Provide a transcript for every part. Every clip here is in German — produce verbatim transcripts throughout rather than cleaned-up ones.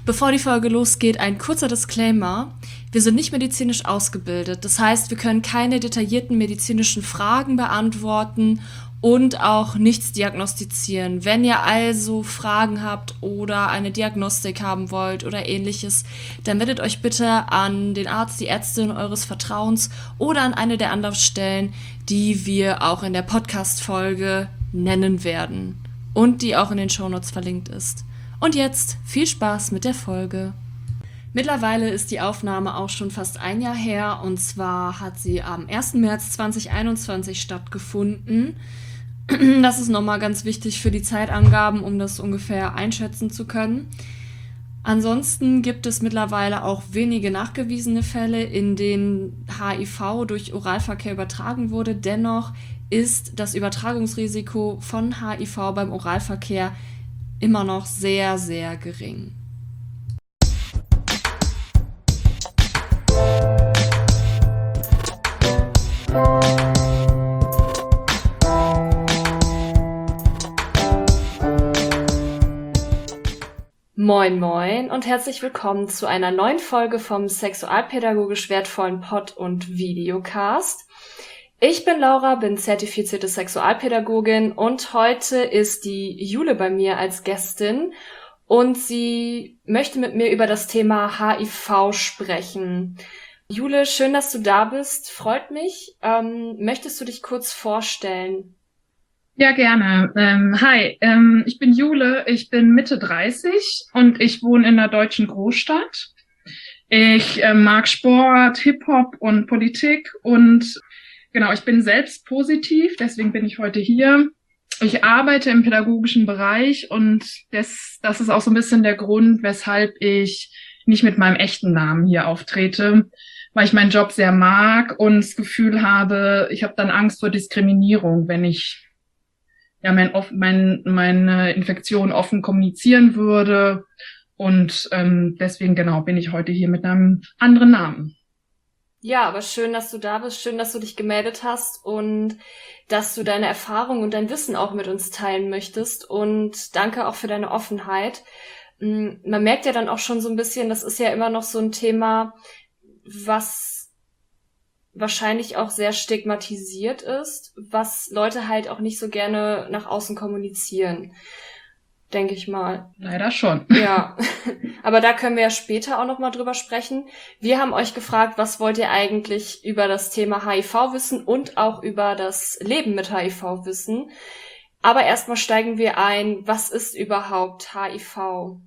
Bevor die Folge losgeht, ein kurzer Disclaimer. Wir sind nicht medizinisch ausgebildet. Das heißt, wir können keine detaillierten medizinischen Fragen beantworten und auch nichts diagnostizieren. Wenn ihr also Fragen habt oder eine Diagnostik haben wollt oder ähnliches, dann wendet euch bitte an den Arzt, die Ärztin eures Vertrauens oder an eine der anderen Stellen, die wir auch in der Podcast-Folge nennen werden und die auch in den Shownotes verlinkt ist. Und jetzt viel Spaß mit der Folge. Mittlerweile ist die Aufnahme auch schon fast ein Jahr her, und zwar hat sie am ersten März zweitausendeinundzwanzig stattgefunden. Das ist nochmal ganz wichtig für die Zeitangaben, um das ungefähr einschätzen zu können. Ansonsten gibt es mittlerweile auch wenige nachgewiesene Fälle, in denen H I V durch Oralverkehr übertragen wurde. Dennoch ist das Übertragungsrisiko von H I V beim Oralverkehr immer noch sehr, sehr gering. Moin moin und herzlich willkommen zu einer neuen Folge vom sexualpädagogisch wertvollen Pod- und Videocast. Ich bin Laura, bin zertifizierte Sexualpädagogin und heute ist die Jule bei mir als Gästin und sie möchte mit mir über das Thema H I V sprechen. Jule, schön, dass du da bist, freut mich. Ähm, möchtest du dich kurz vorstellen? Ja, gerne. Ähm, hi, ähm, ich bin Jule, ich bin Mitte dreißig und ich wohne in einer deutschen Großstadt. Ich äh, mag Sport, Hip-Hop und Politik und genau, ich bin selbst positiv, deswegen bin ich heute hier. Ich arbeite im pädagogischen Bereich und das, das ist auch so ein bisschen der Grund, weshalb ich nicht mit meinem echten Namen hier auftrete, weil ich meinen Job sehr mag und das Gefühl habe, ich habe dann Angst vor Diskriminierung, wenn ich ja mein, mein, meine Infektion offen kommunizieren würde. Und ähm, deswegen genau bin ich heute hier mit einem anderen Namen. Ja, aber schön, dass du da bist, schön, dass du dich gemeldet hast und dass du deine Erfahrung und dein Wissen auch mit uns teilen möchtest. Und danke auch für deine Offenheit. Man merkt ja dann auch schon so ein bisschen, das ist ja immer noch so ein Thema, was wahrscheinlich auch sehr stigmatisiert ist, was Leute halt auch nicht so gerne nach außen kommunizieren, denke ich mal. Leider schon. Ja, aber da können wir ja später auch noch mal drüber sprechen. Wir haben euch gefragt, was wollt ihr eigentlich über das Thema H I V wissen und auch über das Leben mit H I V wissen. Aber erstmal steigen wir ein, was ist überhaupt H I V?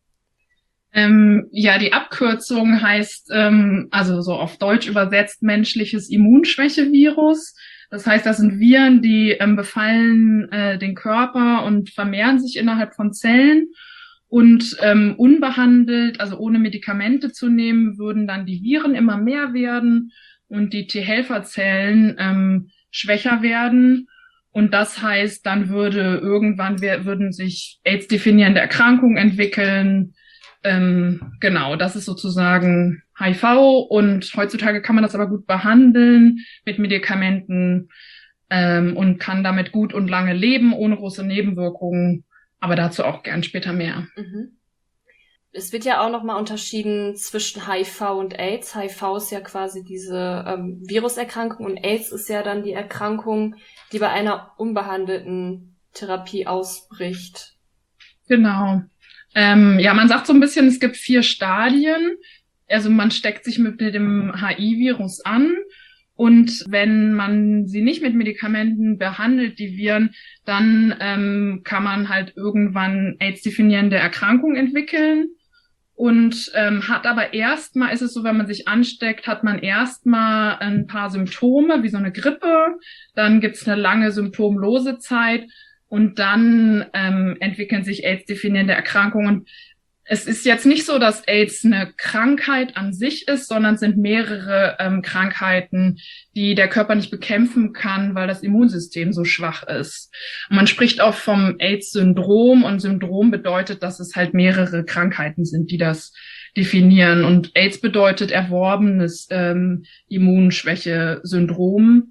Ähm, ja, die Abkürzung heißt, ähm, also so auf Deutsch übersetzt, menschliches Immunschwächevirus. Das heißt, das sind Viren, die ähm, befallen äh, den Körper und vermehren sich innerhalb von Zellen. Und ähm, unbehandelt, also ohne Medikamente zu nehmen, würden dann die Viren immer mehr werden und die T-Helferzellen ähm, schwächer werden. Und das heißt, dann würde irgendwann würden sich AIDS-definierende Erkrankungen entwickeln. Ähm, genau, das ist sozusagen H I V und heutzutage kann man das aber gut behandeln mit Medikamenten ähm, und kann damit gut und lange leben, ohne große Nebenwirkungen, aber dazu auch gern später mehr. Mhm. Es wird ja auch nochmal unterschieden zwischen H I V und AIDS. H I V ist ja quasi diese ähm, Viruserkrankung und AIDS ist ja dann die Erkrankung, die bei einer unbehandelten Therapie ausbricht. Genau. Ähm, ja, man sagt so ein bisschen, es gibt vier Stadien. Also man steckt sich mit dem H I-Virus an und wenn man sie nicht mit Medikamenten behandelt, die Viren, dann ähm, kann man halt irgendwann AIDS-definierende Erkrankungen entwickeln und ähm, hat aber erstmal, ist es so, wenn man sich ansteckt, hat man erstmal ein paar Symptome, wie so eine Grippe, dann gibt's eine lange symptomlose Zeit. Und dann ähm, entwickeln sich AIDS-definierende Erkrankungen. Es ist jetzt nicht so, dass AIDS eine Krankheit an sich ist, sondern es sind mehrere ähm, Krankheiten, die der Körper nicht bekämpfen kann, weil das Immunsystem so schwach ist. Und man spricht auch vom AIDS-Syndrom und Syndrom bedeutet, dass es halt mehrere Krankheiten sind, die das definieren. Und AIDS bedeutet erworbenes ähm, Immunschwäche-Syndrom.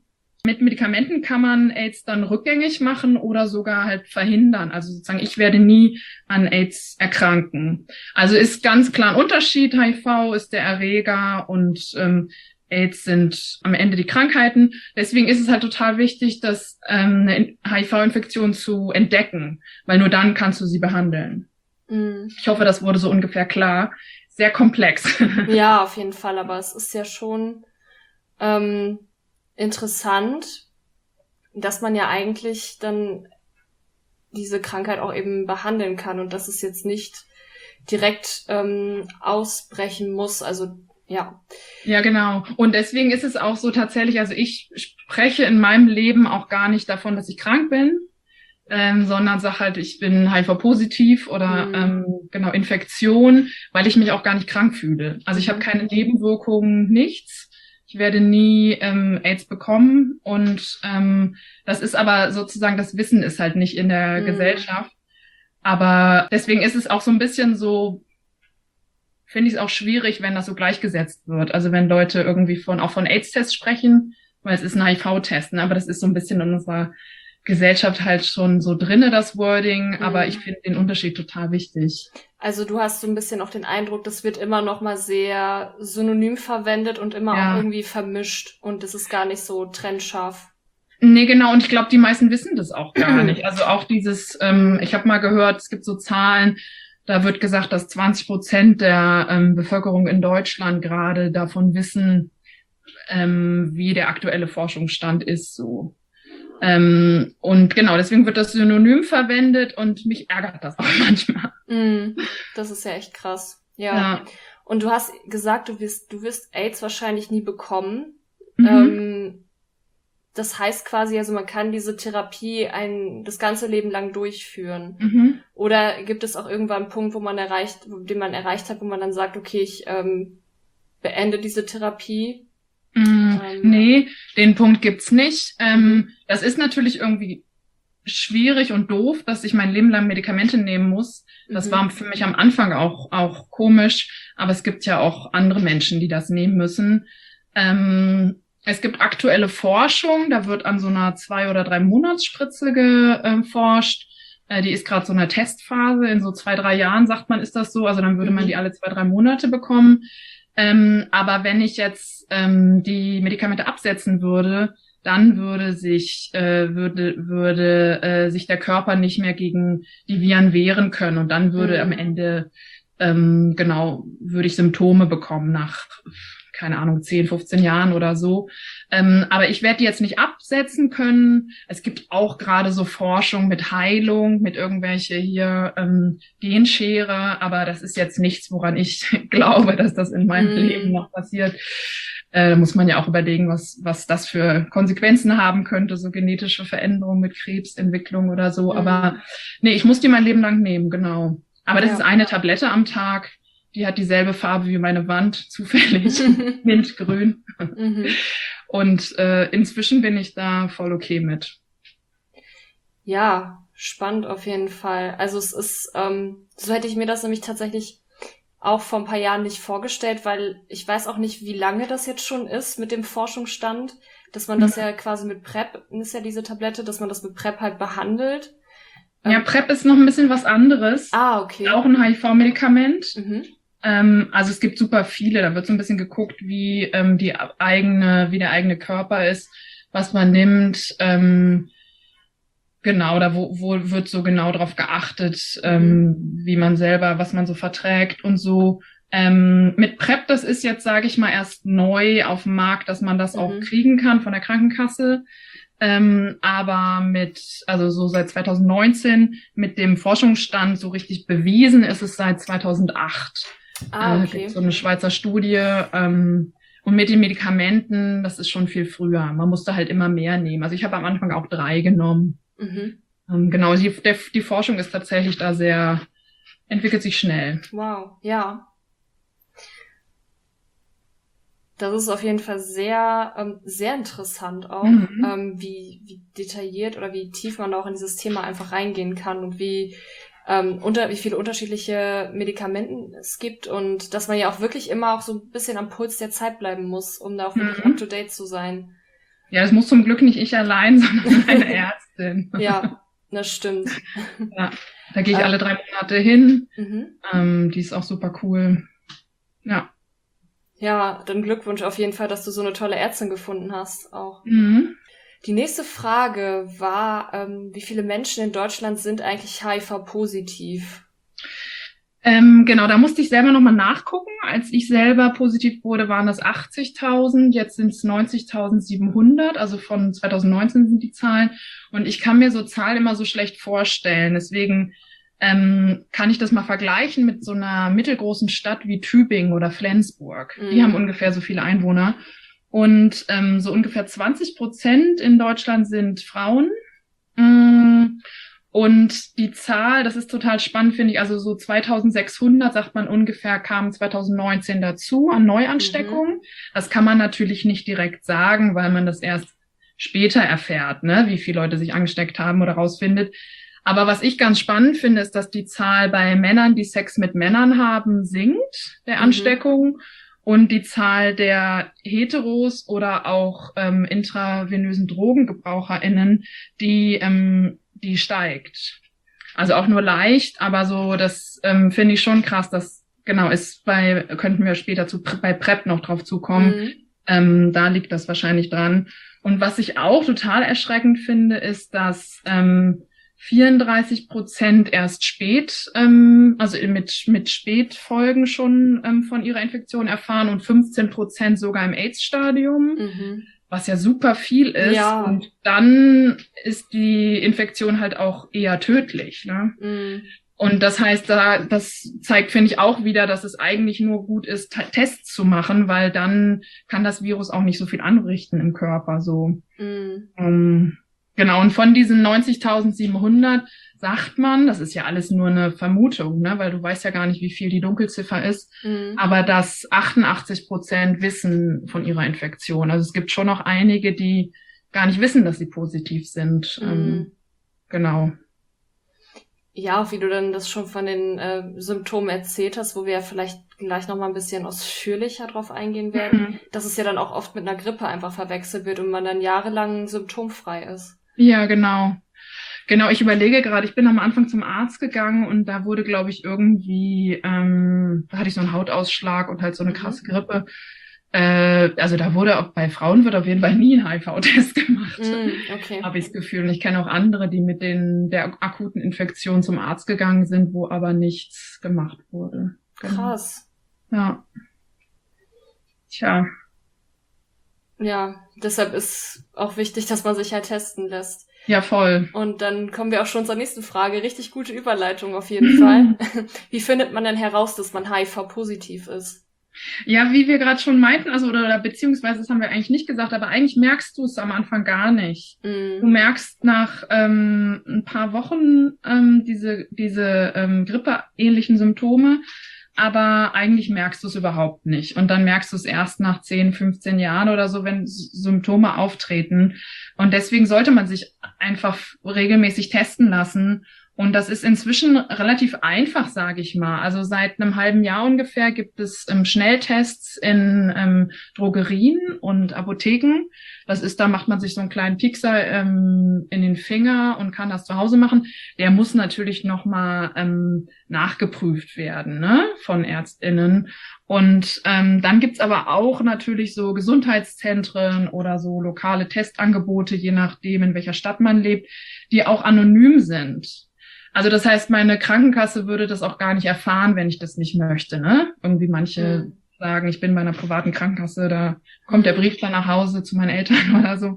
Mit Medikamenten kann man AIDS dann rückgängig machen oder sogar halt verhindern. Also sozusagen, ich werde nie an AIDS erkranken. Also ist ganz klar ein Unterschied. H I V ist der Erreger und ähm, AIDS sind am Ende die Krankheiten. Deswegen ist es halt total wichtig, dass ähm, eine H I V-Infektion zu entdecken, weil nur dann kannst du sie behandeln. Mhm. Ich hoffe, das wurde so ungefähr klar. Sehr komplex. Ja, auf jeden Fall, aber es ist ja schon ähm, interessant, dass man ja eigentlich dann diese Krankheit auch eben behandeln kann und dass es jetzt nicht direkt ähm, ausbrechen muss, also ja. Ja, genau. Und deswegen ist es auch so tatsächlich, also ich spreche in meinem Leben auch gar nicht davon, dass ich krank bin, ähm, sondern sage halt, ich bin H I V-positiv oder mhm. ähm, genau Infektion, weil ich mich auch gar nicht krank fühle. Also ich habe keine Nebenwirkungen, nichts. Ich werde nie ähm, AIDS bekommen und ähm, das ist aber sozusagen, das Wissen ist halt nicht in der mhm. Gesellschaft. Aber deswegen ist es auch so ein bisschen so, finde ich es auch schwierig, wenn das so gleichgesetzt wird. Also wenn Leute irgendwie von auch von AIDS-Tests sprechen, weil es ist ein H I V-Test, ne? Aber das ist so ein bisschen in unserer Gesellschaft halt schon so drinne, das Wording. Mhm. Aber ich finde den Unterschied total wichtig. Also du hast so ein bisschen auch den Eindruck, das wird immer noch mal sehr synonym verwendet und immer ja. auch irgendwie vermischt und das ist gar nicht so trennscharf. Nee, genau. Und ich glaube, die meisten wissen das auch gar nicht. Also auch dieses, ähm, ich habe mal gehört, es gibt so Zahlen, da wird gesagt, dass zwanzig Prozent der ähm, Bevölkerung in Deutschland gerade davon wissen, ähm, wie der aktuelle Forschungsstand ist. So. Ähm, und genau, deswegen wird das Synonym verwendet und mich ärgert das auch manchmal. Mm, das ist ja echt krass. Ja. ja. Und du hast gesagt, du wirst, du wirst AIDS wahrscheinlich nie bekommen. Mhm. Ähm, das heißt quasi, also man kann diese Therapie ein, das ganze Leben lang durchführen. Mhm. Oder gibt es auch irgendwann einen Punkt, wo man erreicht, den man erreicht hat, wo man dann sagt, okay, ich ähm, beende diese Therapie? Mm, ähm, nee, den Punkt gibt's nicht. Ähm, das ist natürlich irgendwie schwierig und doof, dass ich mein Leben lang Medikamente nehmen muss. Das mhm. war für mich am Anfang auch auch komisch, aber es gibt ja auch andere Menschen, die das nehmen müssen. Ähm, es gibt aktuelle Forschung, da wird an so einer zwei- oder drei Monatsspritze geforscht. Äh, die ist gerade so in einer Testphase. In so zwei, drei Jahren, sagt man, ist das so. Also dann würde mhm. man die alle zwei, drei Monate bekommen. Ähm, aber wenn ich jetzt ähm, die Medikamente absetzen würde, dann würde sich äh, würde würde äh, sich der Körper nicht mehr gegen die Viren wehren können und dann würde mhm. am Ende ähm, genau würde ich Symptome bekommen nach keine Ahnung zehn, fünfzehn Jahren oder so. Ähm, aber ich werde die jetzt nicht absetzen können. Es gibt auch gerade so Forschung mit Heilung, mit irgendwelche hier ähm, Genschere, aber das ist jetzt nichts, woran ich glaube, dass das in meinem mm. Leben noch passiert. Äh, da muss man ja auch überlegen, was was das für Konsequenzen haben könnte, so genetische Veränderungen mit Krebsentwicklung oder so. Mm. Aber nee, ich muss die mein Leben lang nehmen, genau. Aber das ja. ist eine Tablette am Tag. Die hat dieselbe Farbe wie meine Wand, zufällig, mintgrün. Mhm. Und äh, inzwischen bin ich da voll okay mit. Ja, spannend auf jeden Fall. Also es ist, ähm, so hätte ich mir das nämlich tatsächlich auch vor ein paar Jahren nicht vorgestellt, weil ich weiß auch nicht, wie lange das jetzt schon ist mit dem Forschungsstand, dass man das mhm. ja quasi mit PrEP, ist ja diese Tablette, dass man das mit PrEP halt behandelt. Ja, PrEP ist noch ein bisschen was anderes. Ah, okay. Auch ein H I V-Medikament. Mhm. Also es gibt super viele, da wird so ein bisschen geguckt, wie ähm, die eigene, wie der eigene Körper ist, was man nimmt. Ähm, genau, da wo, wo wird so genau drauf geachtet, ähm, wie man selber, was man so verträgt und so. Ähm, mit PrEP, das ist jetzt, sage ich mal, erst neu auf dem Markt, dass man das mhm. auch kriegen kann von der Krankenkasse. Ähm, aber mit, also so seit zwanzig neunzehn, mit dem Forschungsstand so richtig bewiesen ist es seit zweitausendacht. Ah, okay. Äh, gibt so eine Schweizer Studie. Ähm, und mit den Medikamenten, das ist schon viel früher. Man musste halt immer mehr nehmen. Also ich habe am Anfang auch drei genommen. Mhm. Ähm, genau, die, der, die Forschung ist tatsächlich da sehr, entwickelt sich schnell. Wow, ja. Das ist auf jeden Fall sehr, ähm, sehr interessant auch, mhm. ähm, wie, wie detailliert oder wie tief man auch in dieses Thema einfach reingehen kann und wie ähm, unter wie viele unterschiedliche Medikamenten es gibt und dass man ja auch wirklich immer auch so ein bisschen am Puls der Zeit bleiben muss, um da auch wirklich mhm. up to date zu sein. Ja, es muss zum Glück nicht ich allein, sondern eine Ärztin. Ja, das stimmt. Ja, da gehe ich Ähm, alle drei Monate hin. Mhm. Ähm, die ist auch super cool. Ja. Ja, dann Glückwunsch auf jeden Fall, dass du so eine tolle Ärztin gefunden hast auch. Mhm. Die nächste Frage war, ähm, wie viele Menschen in Deutschland sind eigentlich H I V-positiv? Ähm, genau, da musste ich selber nochmal nachgucken. Als ich selber positiv wurde, waren das achtzigtausend, jetzt sind es neunzigtausendsiebenhundert, also von zweitausendneunzehn sind die Zahlen. Und ich kann mir so Zahlen immer so schlecht vorstellen. Deswegen ähm, kann ich das mal vergleichen mit so einer mittelgroßen Stadt wie Tübingen oder Flensburg. Die haben Mhm. ungefähr so viele Einwohner. Und ähm, so ungefähr zwanzig Prozent in Deutschland sind Frauen. Mm, Und die Zahl, das ist total spannend, finde ich, also so zweitausendsechshundert, sagt man ungefähr, kamen zweitausendneunzehn dazu an Mhm. Neuansteckungen. Das kann man natürlich nicht direkt sagen, weil man das erst später erfährt, ne, wie viele Leute sich angesteckt haben oder rausfindet. Aber was ich ganz spannend finde, ist, dass die Zahl bei Männern, die Sex mit Männern haben, sinkt, der Mhm. Ansteckung. Und die Zahl der Heteros oder auch ähm, intravenösen DrogengebraucherInnen, die ähm, die steigt. Also auch nur leicht, aber so, das ähm, finde ich schon krass. Das genau ist bei, könnten wir später zu bei PrEP noch drauf zukommen. Mhm. Ähm, da liegt das wahrscheinlich dran. Und was ich auch total erschreckend finde, ist, dass ähm, vierunddreißig Prozent erst spät, ähm, also mit mit Spätfolgen schon ähm, von ihrer Infektion erfahren und fünfzehn Prozent sogar im AIDS-Stadium, Mhm. was ja super viel ist. Ja. Und dann ist die Infektion halt auch eher tödlich, ne? Mhm. Und das heißt, da, das zeigt, finde ich, auch wieder, dass es eigentlich nur gut ist, T- Tests zu machen, weil dann kann das Virus auch nicht so viel anrichten im Körper, so. Mhm. Ähm, genau. Und von diesen neunzigtausendsiebenhundert sagt man, das ist ja alles nur eine Vermutung, ne, weil du weißt ja gar nicht, wie viel die Dunkelziffer ist, Mhm. aber dass achtundachtzig Prozent wissen von ihrer Infektion. Also es gibt schon noch einige, die gar nicht wissen, dass sie positiv sind. Mhm. Ähm, genau. Ja, auch wie du dann das schon von den äh, Symptomen erzählt hast, wo wir ja vielleicht gleich noch mal ein bisschen ausführlicher drauf eingehen werden, Mhm. dass es ja dann auch oft mit einer Grippe einfach verwechselt wird und man dann jahrelang symptomfrei ist. Ja, genau. Genau, ich überlege gerade, ich bin am Anfang zum Arzt gegangen und da wurde, glaube ich, irgendwie, ähm, da hatte ich so einen Hautausschlag und halt so eine Mhm. krasse Grippe. Äh, also da wurde auch bei Frauen wird auf jeden Fall nie ein H I V-Test gemacht, Mhm. Okay. habe ich das Gefühl. Und ich kenne auch andere, die mit den der akuten Infektion zum Arzt gegangen sind, wo aber nichts gemacht wurde. Genau. Krass. Ja. Tja. Ja, deshalb ist auch wichtig, dass man sich halt testen lässt. Ja, voll. Und dann kommen wir auch schon zur nächsten Frage. Richtig gute Überleitung auf jeden Fall. Wie findet man denn heraus, dass man H I V-positiv ist? Ja, wie wir gerade schon meinten, also oder, oder beziehungsweise das haben wir eigentlich nicht gesagt, aber eigentlich merkst du es am Anfang gar nicht. Du Mhm. merkst nach ähm, ein paar Wochen ähm, diese diese ähm, grippeähnlichen Symptome, aber eigentlich merkst du es überhaupt nicht. Und dann merkst du es erst nach zehn, fünfzehn Jahren oder so, wenn S- Symptome auftreten. Und deswegen sollte man sich einfach regelmäßig testen lassen. Und das ist inzwischen relativ einfach, sage ich mal. Also seit einem halben Jahr ungefähr gibt es ähm, Schnelltests in ähm, Drogerien und Apotheken. Das ist, da macht man sich so einen kleinen Piekser ähm, in den Finger und kann das zu Hause machen. Der muss natürlich nochmal ähm, nachgeprüft werden, ne, von ÄrztInnen. Und ähm, dann gibt's aber auch natürlich so Gesundheitszentren oder so lokale Testangebote, je nachdem, in welcher Stadt man lebt, die auch anonym sind. Also das heißt, meine Krankenkasse würde das auch gar nicht erfahren, wenn ich das nicht möchte, ne? Irgendwie manche Mhm. sagen, ich bin bei einer privaten Krankenkasse, da kommt der Brief dann nach Hause zu meinen Eltern oder so.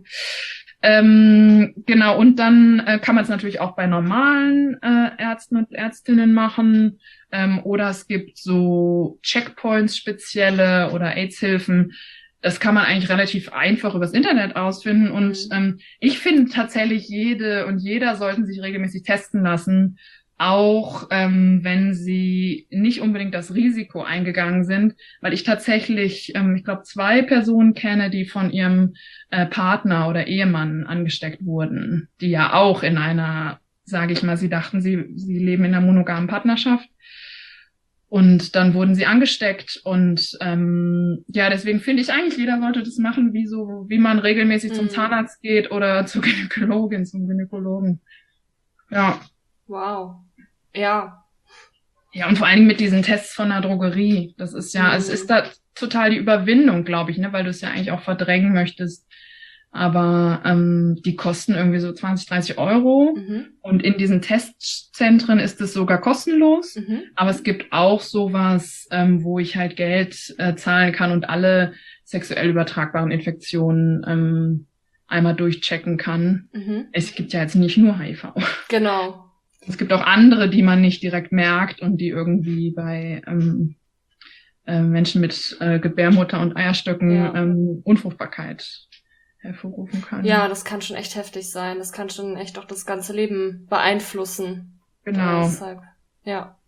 Ähm, genau, und dann äh, kann man es natürlich auch bei normalen äh, Ärzten und Ärztinnen machen. Ähm, oder es gibt so Checkpoints spezielle oder AIDS-Hilfen. Das kann man eigentlich relativ einfach übers Internet ausfinden. Und Mhm. ähm, ich finde tatsächlich, jede und jeder sollten sich regelmäßig testen lassen, auch ähm, wenn sie nicht unbedingt das Risiko eingegangen sind, weil ich tatsächlich, ähm, ich glaube, zwei Personen kenne, die von ihrem äh, Partner oder Ehemann angesteckt wurden, die ja auch in einer, sage ich mal, sie dachten, sie, sie leben in einer monogamen Partnerschaft. Und dann wurden sie angesteckt und ähm, ja, deswegen finde ich eigentlich, jeder sollte das machen, wie so, wie man regelmäßig zum Mhm. Zahnarzt geht oder zur Gynäkologin, zum Gynäkologen. Ja. Wow. Ja. Ja, und vor allen Dingen mit diesen Tests von der Drogerie. Das ist ja, Mhm. es ist da total die Überwindung, glaube ich, ne, weil du es ja eigentlich auch verdrängen möchtest. Aber ähm, die kosten irgendwie so zwanzig, dreißig Euro. Mhm. Und in diesen Testzentren ist es sogar kostenlos. Mhm. Aber es gibt auch sowas, ähm, wo ich halt Geld äh, zahlen kann und alle sexuell übertragbaren Infektionen ähm, einmal durchchecken kann. Mhm. Es gibt ja jetzt nicht nur H I V. Genau. Es gibt auch andere, die man nicht direkt merkt und die irgendwie bei ähm, äh, Menschen mit äh, Gebärmutter und Eierstöcken Ja. ähm, Unfruchtbarkeit hervorrufen können. Ja, das kann schon echt heftig sein. Das kann schon echt auch das ganze Leben beeinflussen. Genau. Deshalb, ja.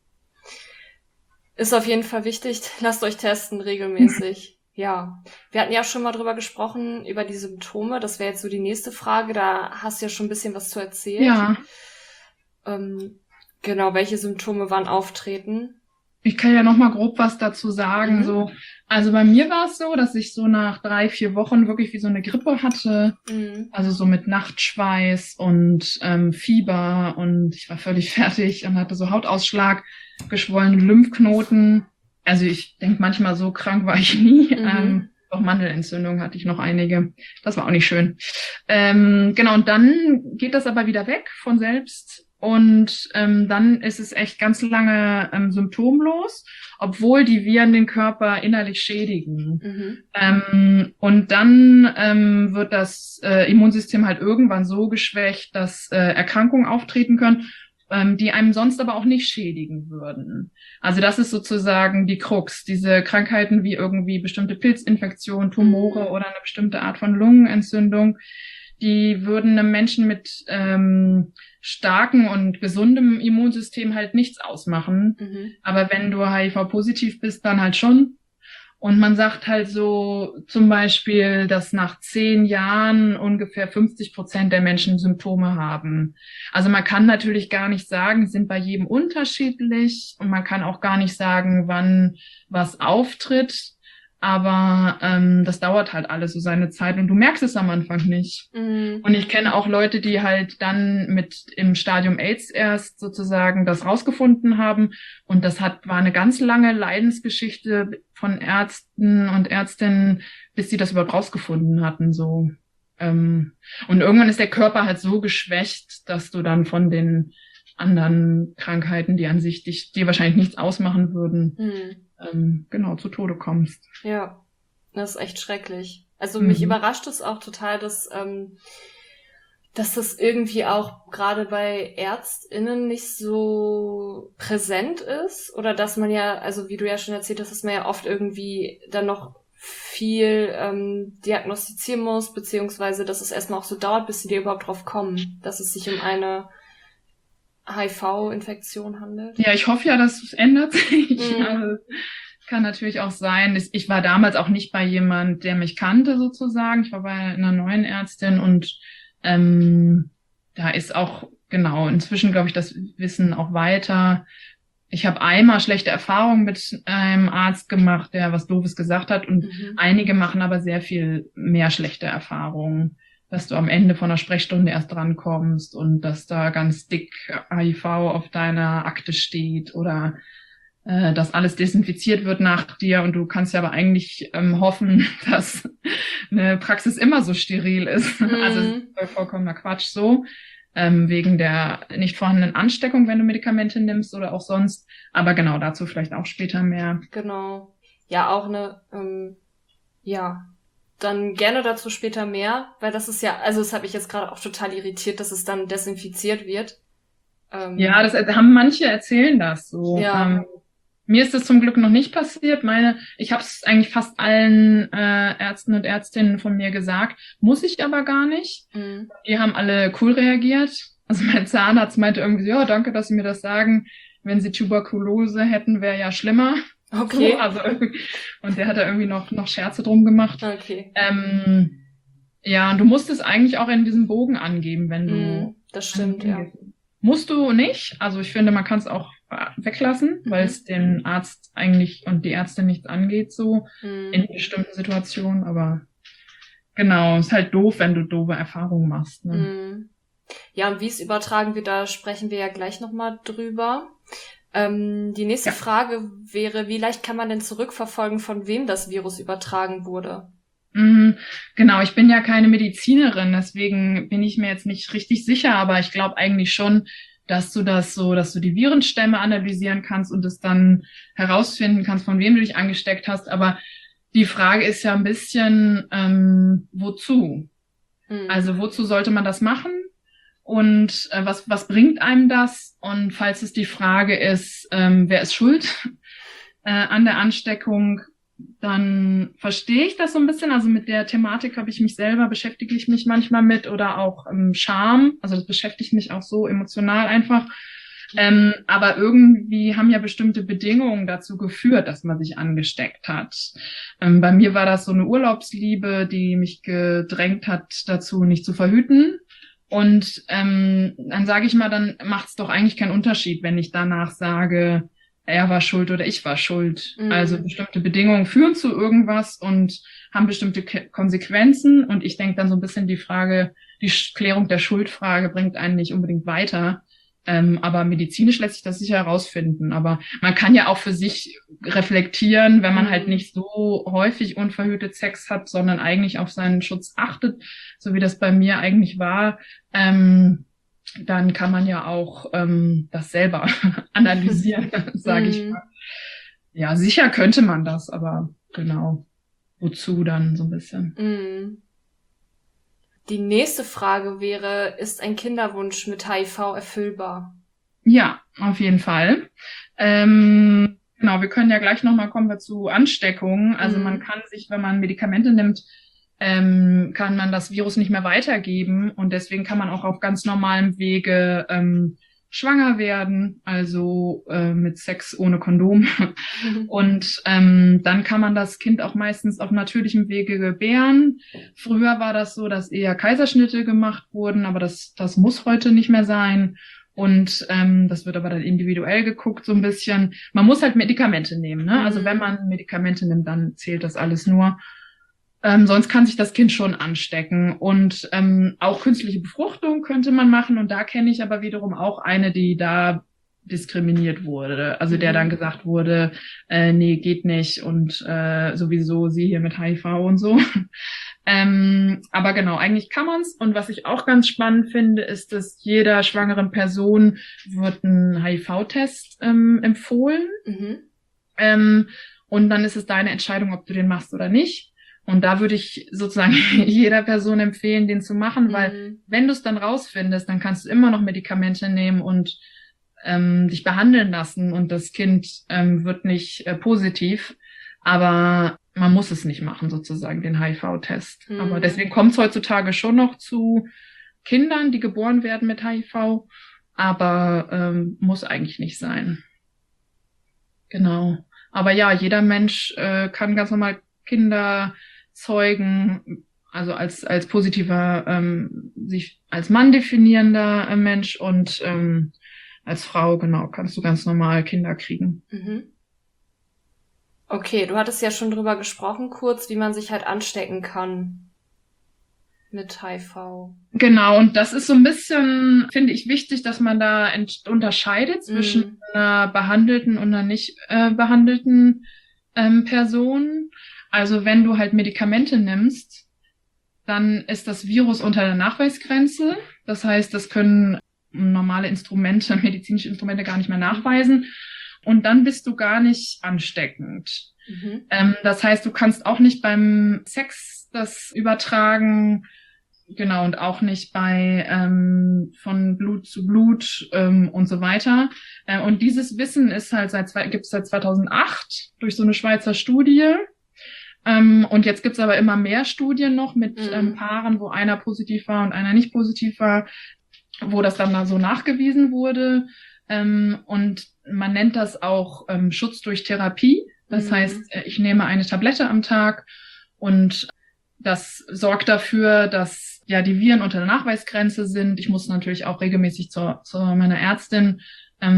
Ist auf jeden Fall wichtig. Lasst euch testen regelmäßig. Ja. Wir hatten ja schon mal drüber gesprochen, über die Symptome. Das wäre jetzt so die nächste Frage. Da hast du ja schon ein bisschen was zu erzählen. Ja, Ähm, genau, welche Symptome wann auftreten? ich kann ja noch mal grob was dazu sagen. Mhm. So, also bei mir war es so, dass ich so nach drei, vier Wochen wirklich wie so eine Grippe hatte. Mhm. Also so mit Nachtschweiß und ähm, Fieber und ich war völlig fertig und hatte so Hautausschlag, geschwollene Lymphknoten. Also ich denke manchmal, so krank war ich nie. Mhm. Ähm, auch Mandelentzündung hatte ich noch einige. Das war auch nicht schön. Ähm, genau, und dann geht das aber wieder weg von selbst. Und ähm, dann ist es echt ganz lange ähm, symptomlos, obwohl die Viren den Körper innerlich schädigen. Mhm. Ähm, und dann ähm, wird das äh, Immunsystem halt irgendwann so geschwächt, dass äh, Erkrankungen auftreten können, ähm, die einem sonst aber auch nicht schädigen würden. Also das ist sozusagen die Krux. Diese Krankheiten wie irgendwie bestimmte Pilzinfektionen, Tumore Mhm. oder eine bestimmte Art von Lungenentzündung, die würden einem Menschen mit ähm, starkem und gesundem Immunsystem halt nichts ausmachen. Mhm. Aber wenn du H I V-positiv bist, dann halt schon. Und man sagt halt so zum Beispiel, dass nach zehn Jahren ungefähr fünfzig Prozent der Menschen Symptome haben. Also man kann natürlich gar nicht sagen, sind bei jedem unterschiedlich und man kann auch gar nicht sagen, wann was auftritt. Aber ähm, das dauert halt alles so seine Zeit und du merkst es am Anfang nicht. Mhm. Und ich kenne auch Leute, die halt dann mit im Stadium AIDS erst sozusagen das rausgefunden haben. Und das hat, war eine ganz lange Leidensgeschichte von Ärzten und Ärztinnen, bis sie das überhaupt rausgefunden hatten, so. Ähm, und irgendwann ist der Körper halt so geschwächt, dass du dann von den anderen Krankheiten, die an sich dich, dir wahrscheinlich nichts ausmachen würden, Mhm. ähm, genau, zu Tode kommst. Ja, das ist echt schrecklich. Also mich Mhm. überrascht es auch total, dass, ähm, dass das irgendwie auch gerade bei ÄrztInnen nicht so präsent ist. Oder dass man ja, also wie du ja schon erzählt hast, dass man ja oft irgendwie dann noch viel ähm, diagnostizieren muss, beziehungsweise dass es erstmal auch so dauert, bis sie dir überhaupt drauf kommen, dass es sich um eine H I V-Infektion handelt. Ja, ich hoffe ja, dass es ändert sich. Mhm. Also, kann natürlich auch sein. Ich ich war damals auch nicht bei jemand, der mich kannte sozusagen. Ich war bei einer neuen Ärztin und ähm, da ist auch, genau, inzwischen glaube ich das Wissen auch weiter. Ich habe einmal schlechte Erfahrungen mit einem Arzt gemacht, der was Doofes gesagt hat und Mhm. einige machen aber sehr viel mehr schlechte Erfahrungen, dass du am Ende von einer Sprechstunde erst drankommst und dass da ganz dick H I V auf deiner Akte steht oder äh, dass alles desinfiziert wird nach dir und du kannst ja aber eigentlich ähm, hoffen, dass eine Praxis immer so steril ist. Mhm. Also es ist vollkommener Quatsch so, ähm, wegen der nicht vorhandenen Ansteckung, wenn du Medikamente nimmst oder auch sonst. Aber genau, dazu vielleicht auch später mehr. Genau. Ja, auch eine, ähm, ja, dann gerne dazu später mehr, weil das ist ja, also das hat mich jetzt gerade auch total irritiert, dass es dann desinfiziert wird. Ähm, Ja, das haben manche erzählen das so. Ja. Ähm, mir ist das zum Glück noch nicht passiert. Meine, ich habe es eigentlich fast allen äh, Ärzten und Ärztinnen von mir gesagt, muss ich aber gar nicht. mhm. Die haben alle cool reagiert. Also mein Zahnarzt meinte irgendwie so, ja, danke, dass Sie mir das sagen. Wenn Sie Tuberkulose hätten, wäre ja schlimmer. Okay. So, also und der hat da irgendwie noch noch Scherze drum gemacht. Okay. Ähm, ja, und du musst es eigentlich auch in diesem Bogen angeben, wenn du Mhm. Das stimmt, ja. Musst du nicht. Also ich finde, man kann es auch weglassen, mhm. weil es den Arzt eigentlich und die Ärzte nichts angeht, so mhm. in bestimmten Situationen. Aber genau, ist halt doof, wenn du doofe Erfahrungen machst. Ne? Mhm. Ja, und wie es übertragen wird, da sprechen wir ja gleich nochmal drüber. Ähm, die nächste ja. Frage wäre, wie leicht kann man denn zurückverfolgen, von wem das Virus übertragen wurde? Mhm, genau, ich bin ja keine Medizinerin, deswegen bin ich mir jetzt nicht richtig sicher, aber ich glaube eigentlich schon, dass du das so, dass du die Virenstämme analysieren kannst und es dann herausfinden kannst, von wem du dich angesteckt hast. Aber die Frage ist ja ein bisschen, ähm, wozu? Mhm. Also wozu sollte man das machen? Und äh, was, was bringt einem das? Und falls es die Frage ist, ähm, wer ist schuld äh, an der Ansteckung, dann verstehe ich das so ein bisschen. Also mit der Thematik habe ich mich selber, beschäftige ich mich manchmal mit oder auch ähm, Scham. Also das beschäftigt mich auch so emotional einfach. Ähm, aber irgendwie haben ja bestimmte Bedingungen dazu geführt, dass man sich angesteckt hat. Ähm, bei mir war das so eine Urlaubsliebe, die mich gedrängt hat, dazu nicht zu verhüten. Und ähm, dann sage ich mal, dann macht es doch eigentlich keinen Unterschied, wenn ich danach sage, er war schuld oder ich war schuld. Mhm. Also bestimmte Bedingungen führen zu irgendwas und haben bestimmte Ke- Konsequenzen. Und ich denke dann so ein bisschen die Frage, die Klärung der Schuldfrage bringt einen nicht unbedingt weiter. Ähm, aber medizinisch lässt sich das sicher herausfinden. Aber man kann ja auch für sich reflektieren, wenn man mhm. halt nicht so häufig unverhütet Sex hat, sondern eigentlich auf seinen Schutz achtet, so wie das bei mir eigentlich war. Ähm, dann kann man ja auch ähm, das selber analysieren, sage ich mal. Ja, sicher könnte man das, aber genau, wozu dann so ein bisschen. Mm. Die nächste Frage wäre, ist ein Kinderwunsch mit H I V erfüllbar? Ja, auf jeden Fall. Ähm, genau, wir können ja gleich nochmal kommen wir zu Ansteckungen. Also mm. man kann sich, wenn man Medikamente nimmt, ähm, kann man das Virus nicht mehr weitergeben und deswegen kann man auch auf ganz normalem Wege ähm, schwanger werden, also äh, mit Sex ohne Kondom. Und ähm, dann kann man das Kind auch meistens auf natürlichem Wege gebären. Früher war das so, dass eher Kaiserschnitte gemacht wurden, aber das, das muss heute nicht mehr sein. Und ähm, das wird aber dann individuell geguckt so ein bisschen. Man muss halt Medikamente nehmen, ne? Also wenn man Medikamente nimmt, dann zählt das alles nur. Ähm, sonst kann sich das Kind schon anstecken. Und ähm, auch künstliche Befruchtung könnte man machen. Und da kenne ich aber wiederum auch eine, die da diskriminiert wurde. Also der dann gesagt wurde, äh, nee, geht nicht. Und äh, sowieso sie hier mit H I V und so. ähm, aber genau, eigentlich kann man's. Und was ich auch ganz spannend finde, ist, dass jeder schwangeren Person wird ein H I V-Test ähm, empfohlen. Mhm. Ähm, und dann ist es deine Entscheidung, ob du den machst oder nicht. Und da würde ich sozusagen jeder Person empfehlen, den zu machen, weil mhm. wenn du es dann rausfindest, dann kannst du immer noch Medikamente nehmen und ähm, dich behandeln lassen und das Kind ähm, wird nicht äh, positiv, aber man muss es nicht machen, sozusagen, den H I V-Test. Mhm. Aber deswegen kommt es heutzutage schon noch zu Kindern, die geboren werden mit H I V, aber ähm, muss eigentlich nicht sein. Genau. Aber ja, jeder Mensch äh, kann ganz normal Kinder zeugen, also als als positiver, ähm, sich als Mann definierender äh, Mensch und ähm, als Frau, genau, kannst du ganz normal Kinder kriegen. Mhm. Okay, du hattest ja schon drüber gesprochen, kurz, wie man sich halt anstecken kann mit H I V. Genau, und das ist so ein bisschen, finde ich, wichtig, dass man da ent- unterscheidet zwischen mhm. einer behandelten und einer nicht äh, behandelten ähm, Person. Also wenn du halt Medikamente nimmst, dann ist das Virus unter der Nachweisgrenze. Das heißt, das können normale Instrumente, medizinische Instrumente gar nicht mehr nachweisen. Und dann bist du gar nicht ansteckend. Mhm. Ähm, das heißt, du kannst auch nicht beim Sex das übertragen. Genau, und auch nicht bei ähm, von Blut zu Blut ähm, und so weiter. Äh, und dieses Wissen ist halt seit gibt's seit zweitausendacht durch so eine Schweizer Studie. Ähm, und jetzt gibt's aber immer mehr Studien noch mit mhm. ähm, Paaren, wo einer positiv war und einer nicht positiv war, wo das dann da so nachgewiesen wurde. Ähm, und man nennt das auch ähm, Schutz durch Therapie. Das mhm. heißt, ich nehme eine Tablette am Tag und das sorgt dafür, dass ja die Viren unter der Nachweisgrenze sind. Ich muss natürlich auch regelmäßig zur, zu meiner Ärztin, ähm,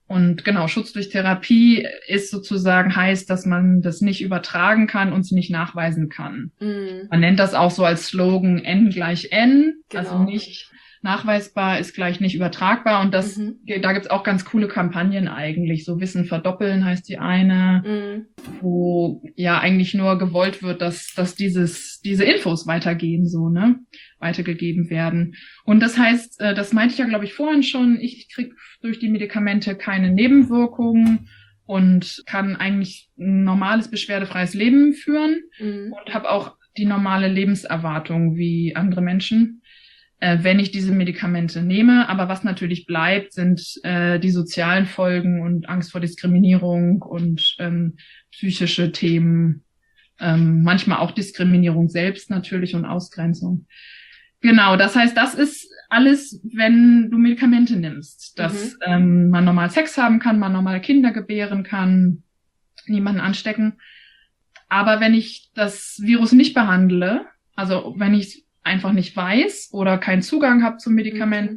Und genau, Schutz durch Therapie ist sozusagen, heißt, dass man das nicht übertragen kann und sie nicht nachweisen kann. Mhm. Man nennt das auch so als Slogan N gleich N, Genau. also nicht nachweisbar ist gleich nicht übertragbar. Und das, Mhm. da gibt's auch ganz coole Kampagnen eigentlich. So Wissen verdoppeln heißt die eine, Mhm. wo ja eigentlich nur gewollt wird, dass, dass dieses, diese Infos weitergehen, so, ne, weitergegeben werden. Und das heißt, äh, das meinte ich ja, glaube ich, vorhin schon, ich krieg durch die Medikamente keine Nebenwirkungen und kann eigentlich ein normales, beschwerdefreies Leben führen Mhm. und habe auch die normale Lebenserwartung wie andere Menschen, äh, wenn ich diese Medikamente nehme. Aber was natürlich bleibt, sind äh, die sozialen Folgen und Angst vor Diskriminierung und ähm, psychische Themen, ähm, manchmal auch Diskriminierung selbst natürlich und Ausgrenzung. Genau, das heißt, das ist alles, wenn du Medikamente nimmst, dass Mhm. ähm, man normal Sex haben kann, man normal Kinder gebären kann, niemanden anstecken. Aber wenn ich das Virus nicht behandle, also wenn ich einfach nicht weiß oder keinen Zugang habe zu Medikamenten, Mhm.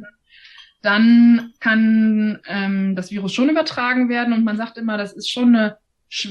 dann kann ähm, das Virus schon übertragen werden. Und man sagt immer, das ist schon eine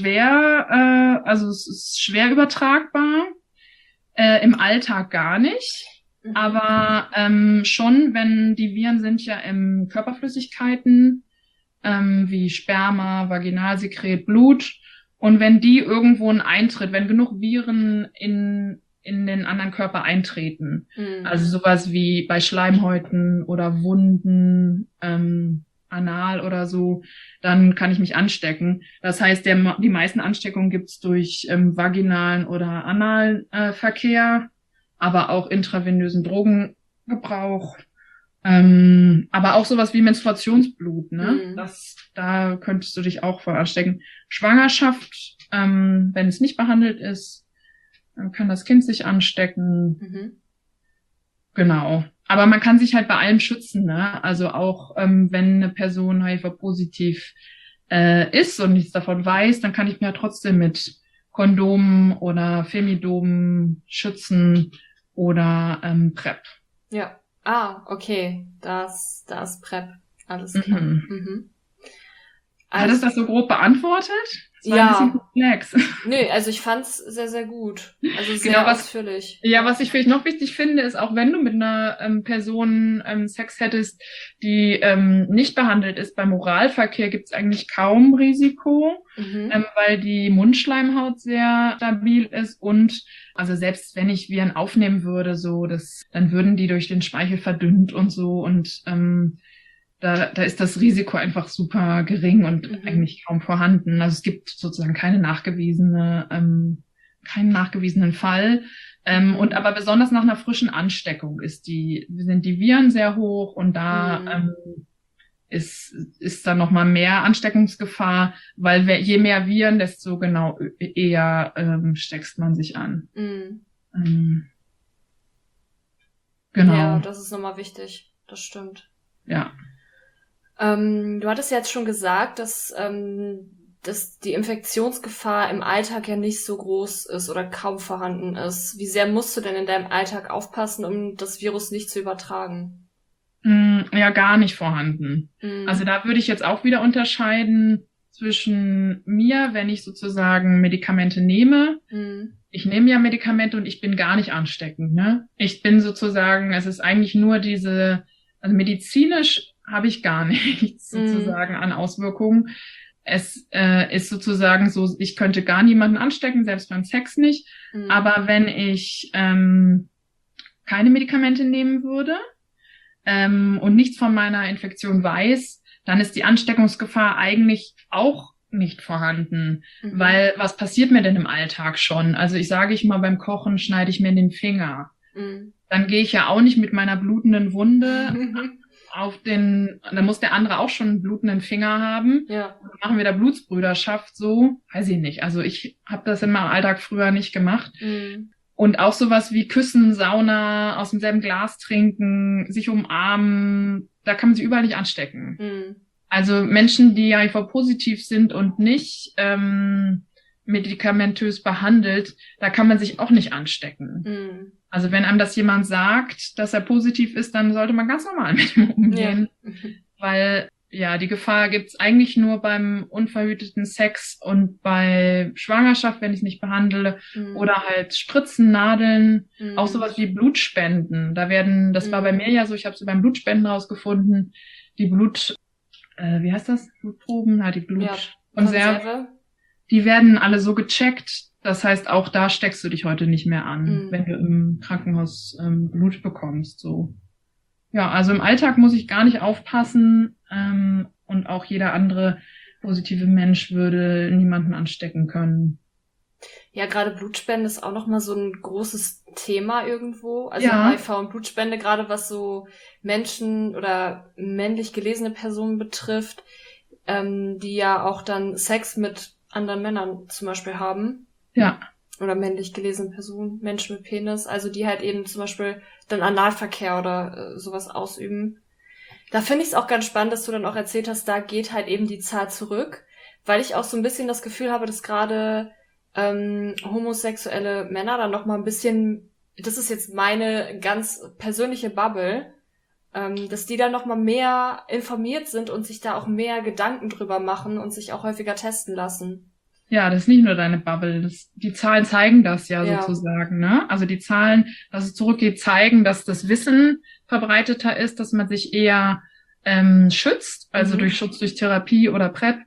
schwer, äh, also es ist schwer übertragbar, äh, im Alltag gar nicht. Mhm. Aber ähm, schon, wenn die Viren sind ja in Körperflüssigkeiten, ähm, wie Sperma, Vaginalsekret, Blut. Und wenn die irgendwo einen Eintritt, wenn genug Viren in, in den anderen Körper eintreten, Mhm. also sowas wie bei Schleimhäuten oder Wunden, ähm, anal oder so, dann kann ich mich anstecken. Das heißt, der, die meisten Ansteckungen gibt's durch ähm, vaginalen oder analen äh, Verkehr, aber auch intravenösen Drogengebrauch. Ähm, aber auch sowas wie Menstruationsblut, ne? Mhm. Das, da könntest du dich auch vor anstecken. Schwangerschaft, ähm, wenn es nicht behandelt ist, dann kann das Kind sich anstecken. Mhm. Genau. Aber man kann sich halt bei allem schützen, ne? Also auch ähm, wenn eine Person H I V-positiv äh, ist und nichts davon weiß, dann kann ich mir ja trotzdem mit Kondomen oder Femidomen schützen oder ähm, PrEP. Ja. Ah, okay. Das, das PrEP. Alles klar. Mhm. Mhm. Hat es das so grob beantwortet? Das war ein bisschen Ja. komplex. Nö, also ich fand's sehr, sehr gut. Also sehr Genau, was- ausführlich. Ja, was ich vielleicht noch wichtig finde, ist auch wenn du mit einer ähm, Person ähm, Sex hättest, die ähm, nicht behandelt ist, beim Oralverkehr gibt's eigentlich kaum Risiko, Mhm. ähm, weil die Mundschleimhaut sehr stabil ist und also selbst wenn ich Viren aufnehmen würde, so das, dann würden die durch den Speichel verdünnt und so und ähm, da, da ist das Risiko einfach super gering und Mhm. eigentlich kaum vorhanden. Also es gibt sozusagen keine nachgewiesene, ähm, keinen nachgewiesenen Fall. Ähm, und aber besonders nach einer frischen Ansteckung ist die, sind die Viren sehr hoch und da Mhm. ähm, ist, ist da nochmal mehr Ansteckungsgefahr, weil wer, je mehr Viren, desto genau eher ähm, steckst man sich an. Mhm. Ähm, genau. Ja, das ist nochmal wichtig. Das stimmt. Ja. Ähm, du hattest ja jetzt schon gesagt, dass, ähm, dass die Infektionsgefahr im Alltag ja nicht so groß ist oder kaum vorhanden ist. Wie sehr musst du denn in deinem Alltag aufpassen, um das Virus nicht zu übertragen? Mm, Ja, gar nicht vorhanden. Mhm. Also da würde ich jetzt auch wieder unterscheiden zwischen mir, wenn ich sozusagen Medikamente nehme. Mhm. Ich nehme ja Medikamente und ich bin gar nicht ansteckend, ne? Ich bin sozusagen, es ist eigentlich nur diese, also medizinisch habe ich gar nichts Mhm. sozusagen an Auswirkungen. Es äh, ist sozusagen so, ich könnte gar niemanden anstecken, selbst beim Sex nicht. Mhm. Aber wenn ich ähm, keine Medikamente nehmen würde ähm, und nichts von meiner Infektion weiß, dann ist die Ansteckungsgefahr eigentlich auch nicht vorhanden. Mhm. Weil was passiert mir denn im Alltag schon? Also ich sage ich mal, beim Kochen schneide ich mir den Finger. Mhm. Dann gehe ich ja auch nicht mit meiner blutenden Wunde auf den, dann muss der andere auch schon einen blutenden Finger haben. Ja. Dann machen wir da Blutsbrüderschaft so, weiß ich nicht. Also ich habe das in meinem Alltag früher nicht gemacht. Mhm. Und auch sowas wie Küssen, Sauna, aus demselben Glas trinken, sich umarmen, da kann man sich überall nicht anstecken. Mhm. Also Menschen, die H I V-positiv sind und nicht ähm, medikamentös behandelt, da kann man sich auch nicht anstecken. Mhm. Also wenn einem das jemand sagt, dass er positiv ist, dann sollte man ganz normal mit ihm umgehen, Ja. weil ja, die Gefahr gibt's eigentlich nur beim unverhüteten Sex und bei Schwangerschaft, wenn ich es nicht behandle, Mhm. oder halt Spritzen, Nadeln, auch Mhm. sowas wie Blutspenden. Da werden, das war bei Mhm. mir ja so, ich habe sie beim Blutspenden rausgefunden, die Blut, äh, wie heißt das? Blutproben, ja, die Ja, Blutkonserven, Konserve. die werden alle so gecheckt. Das heißt, auch da steckst du dich heute nicht mehr an, Mhm. wenn du im Krankenhaus ähm, Blut bekommst, so. Ja, also im Alltag muss ich gar nicht aufpassen, ähm, und auch jeder andere positive Mensch würde niemanden anstecken können. Ja, gerade Blutspende ist auch nochmal so ein großes Thema irgendwo. Also Ja, H I V und Blutspende, gerade was so Menschen oder männlich gelesene Personen betrifft, ähm, die ja auch dann Sex mit anderen Männern zum Beispiel haben. ja, Oder männlich gelesene Personen, Menschen mit Penis, also die halt eben zum Beispiel dann Analverkehr oder äh, sowas ausüben. Da finde ich es auch ganz spannend, dass du dann auch erzählt hast, da geht halt eben die Zahl zurück, weil ich auch so ein bisschen das Gefühl habe, dass gerade ähm, homosexuelle Männer dann noch mal ein bisschen, das ist jetzt meine ganz persönliche Bubble, ähm, dass die dann noch mal mehr informiert sind und sich da auch mehr Gedanken drüber machen und sich auch häufiger testen lassen. ja, das ist nicht nur deine Bubble. Das, die Zahlen zeigen das ja Ja, sozusagen, ne? Also die Zahlen, dass es zurückgeht, zeigen, dass das Wissen verbreiteter ist, dass man sich eher ähm, schützt, also mhm. durch Schutz durch Therapie oder PrEP,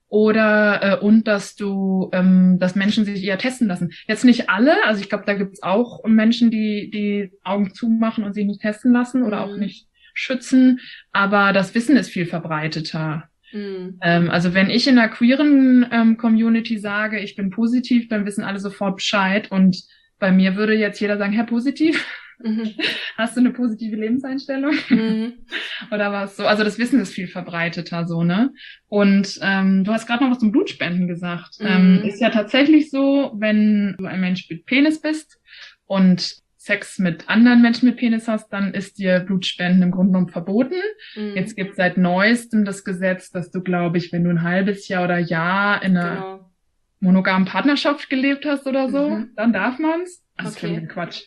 oder äh, und dass du, ähm, dass Menschen sich eher testen lassen. Jetzt nicht alle, also ich glaube, da gibt's auch Menschen, die die Augen zumachen und sich nicht testen lassen oder auch Mhm. nicht schützen, aber das Wissen ist viel verbreiteter. Mhm. Ähm, also wenn ich in der queeren ähm, Community sage, ich bin positiv, dann wissen alle sofort Bescheid. Und bei mir würde jetzt jeder sagen, Herr Positiv, Mhm. hast du eine positive Lebenseinstellung? Mhm. Oder was so? Also das Wissen ist viel verbreiteter so, ne? Und ähm, du hast gerade noch was zum Blutspenden gesagt. Ähm, Mhm. ist ja tatsächlich so, wenn du ein Mensch mit Penis bist und Sex mit anderen Menschen mit Penis hast, dann ist dir Blutspenden im Grunde genommen verboten. Mhm. Jetzt gibt es seit neuestem das Gesetz, dass du, glaube ich, wenn du ein halbes Jahr oder Jahr in einer Genau. monogamen Partnerschaft gelebt hast oder so, Mhm. dann darf man's. Das ist Okay. völliger Quatsch.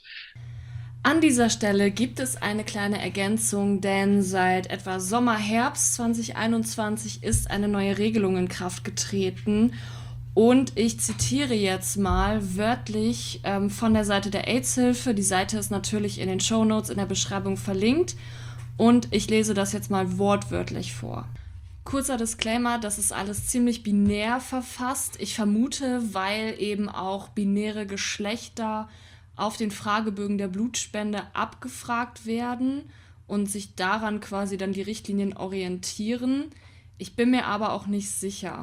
An dieser Stelle gibt es eine kleine Ergänzung, denn seit etwa Sommer, Herbst zwanzig einundzwanzig ist eine neue Regelung in Kraft getreten. Und ich zitiere jetzt mal wörtlich ähm, von der Seite der AIDS-Hilfe. Die Seite ist natürlich in den Shownotes in der Beschreibung verlinkt. Und ich lese das jetzt mal wortwörtlich vor. Kurzer Disclaimer, das ist alles ziemlich binär verfasst. Ich vermute, weil eben auch binäre Geschlechter auf den Fragebögen der Blutspende abgefragt werden und sich daran quasi dann die Richtlinien orientieren. Ich bin mir aber auch nicht sicher.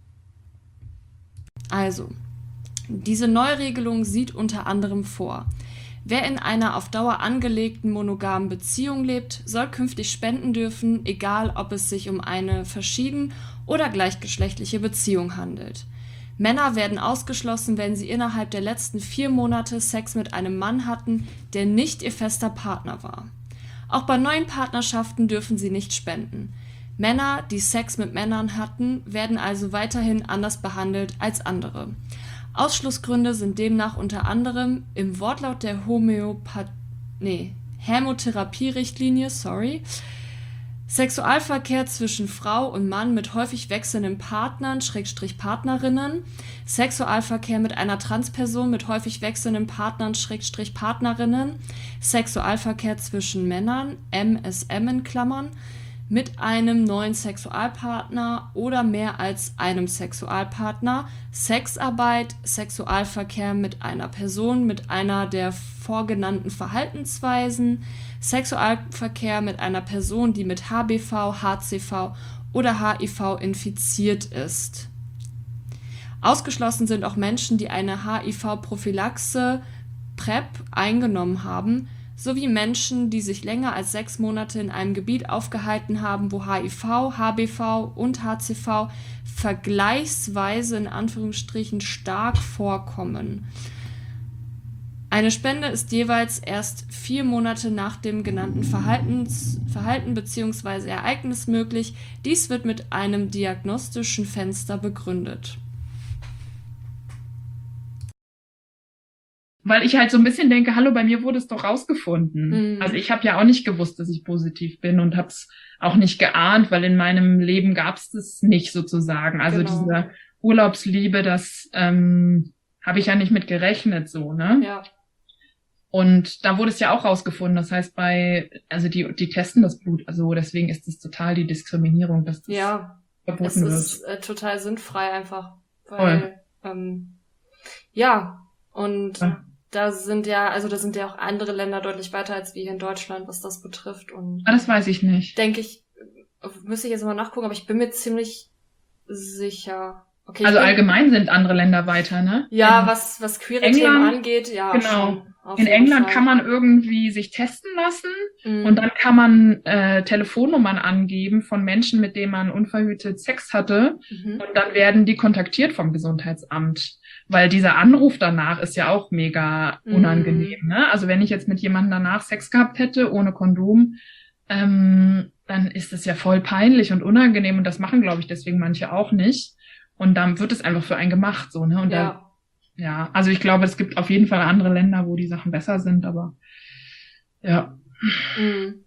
Also, diese Neuregelung sieht unter anderem vor: Wer in einer auf Dauer angelegten monogamen Beziehung lebt, soll künftig spenden dürfen, egal ob es sich um eine verschieden- oder gleichgeschlechtliche Beziehung handelt. Männer werden ausgeschlossen, wenn sie innerhalb der letzten vier Monate Sex mit einem Mann hatten, der nicht ihr fester Partner war. Auch bei neuen Partnerschaften dürfen sie nicht spenden. Männer, die Sex mit Männern hatten, werden also weiterhin anders behandelt als andere. Ausschlussgründe sind demnach unter anderem im Wortlaut der Homöopath- nee, Hämotherapie-Richtlinie, sorry, Sexualverkehr zwischen Frau und Mann mit häufig wechselnden Partnern, Schrägstrich Partnerinnen, Sexualverkehr mit einer Transperson mit häufig wechselnden Partnern, Schrägstrich Partnerinnen, Sexualverkehr zwischen Männern, M S M in Klammern, mit einem neuen Sexualpartner oder mehr als einem Sexualpartner, Sexarbeit, Sexualverkehr mit einer Person mit einer der vorgenannten Verhaltensweisen, Sexualverkehr mit einer Person, die mit H B V, H C V oder H I V infiziert ist. Ausgeschlossen sind auch Menschen, die eine H I V-Prophylaxe PrEP eingenommen haben, sowie Menschen, die sich länger als sechs Monate in einem Gebiet aufgehalten haben, wo H I V, H B V und H C V vergleichsweise in Anführungsstrichen stark vorkommen. Eine Spende ist jeweils erst vier Monate nach dem genannten Verhaltens, Verhalten bzw. Ereignis möglich. Dies wird mit einem diagnostischen Fenster begründet. weil ich halt so ein bisschen denke, hallo, bei mir wurde es doch rausgefunden. Mhm. Also ich habe ja auch nicht gewusst, dass ich positiv bin und habe es auch nicht geahnt, weil in meinem Leben gab es das nicht sozusagen. Also Genau. diese Urlaubsliebe, das ähm, habe ich ja nicht mit gerechnet so, ne? Ja. Und da wurde es ja auch rausgefunden. Das heißt, bei, also die, die testen das Blut, also deswegen ist es total die Diskriminierung, dass das Ja, es verboten wird. ist äh, total sinnfrei einfach, Voll. weil ähm, ja, und Ja. da sind ja, also da sind ja auch andere Länder deutlich weiter als wir hier in Deutschland, was das betrifft. Und Ah, das weiß ich nicht. denke ich, äh, müsste ich jetzt mal nachgucken, aber ich bin mir ziemlich sicher. Okay, ich Also bin, allgemein sind andere Länder weiter, ne? ja, In was was queere England, Themen angeht, ja, genau. schon. Auf In jeden England Fall. kann man irgendwie sich testen lassen Mhm. und dann kann man äh, Telefonnummern angeben von Menschen, mit denen man unverhütet Sex hatte, Mhm. und dann werden die kontaktiert vom Gesundheitsamt, weil dieser Anruf danach ist ja auch mega Mhm. unangenehm, ne? Also wenn ich jetzt mit jemandem danach Sex gehabt hätte ohne Kondom, ähm, dann ist es ja voll peinlich und unangenehm, und das machen, glaube ich, deswegen manche auch nicht, und dann wird es einfach für einen gemacht, so, ne? Und da, Ja. ja, also ich glaube, es gibt auf jeden Fall andere Länder, wo die Sachen besser sind, aber ja. Mhm.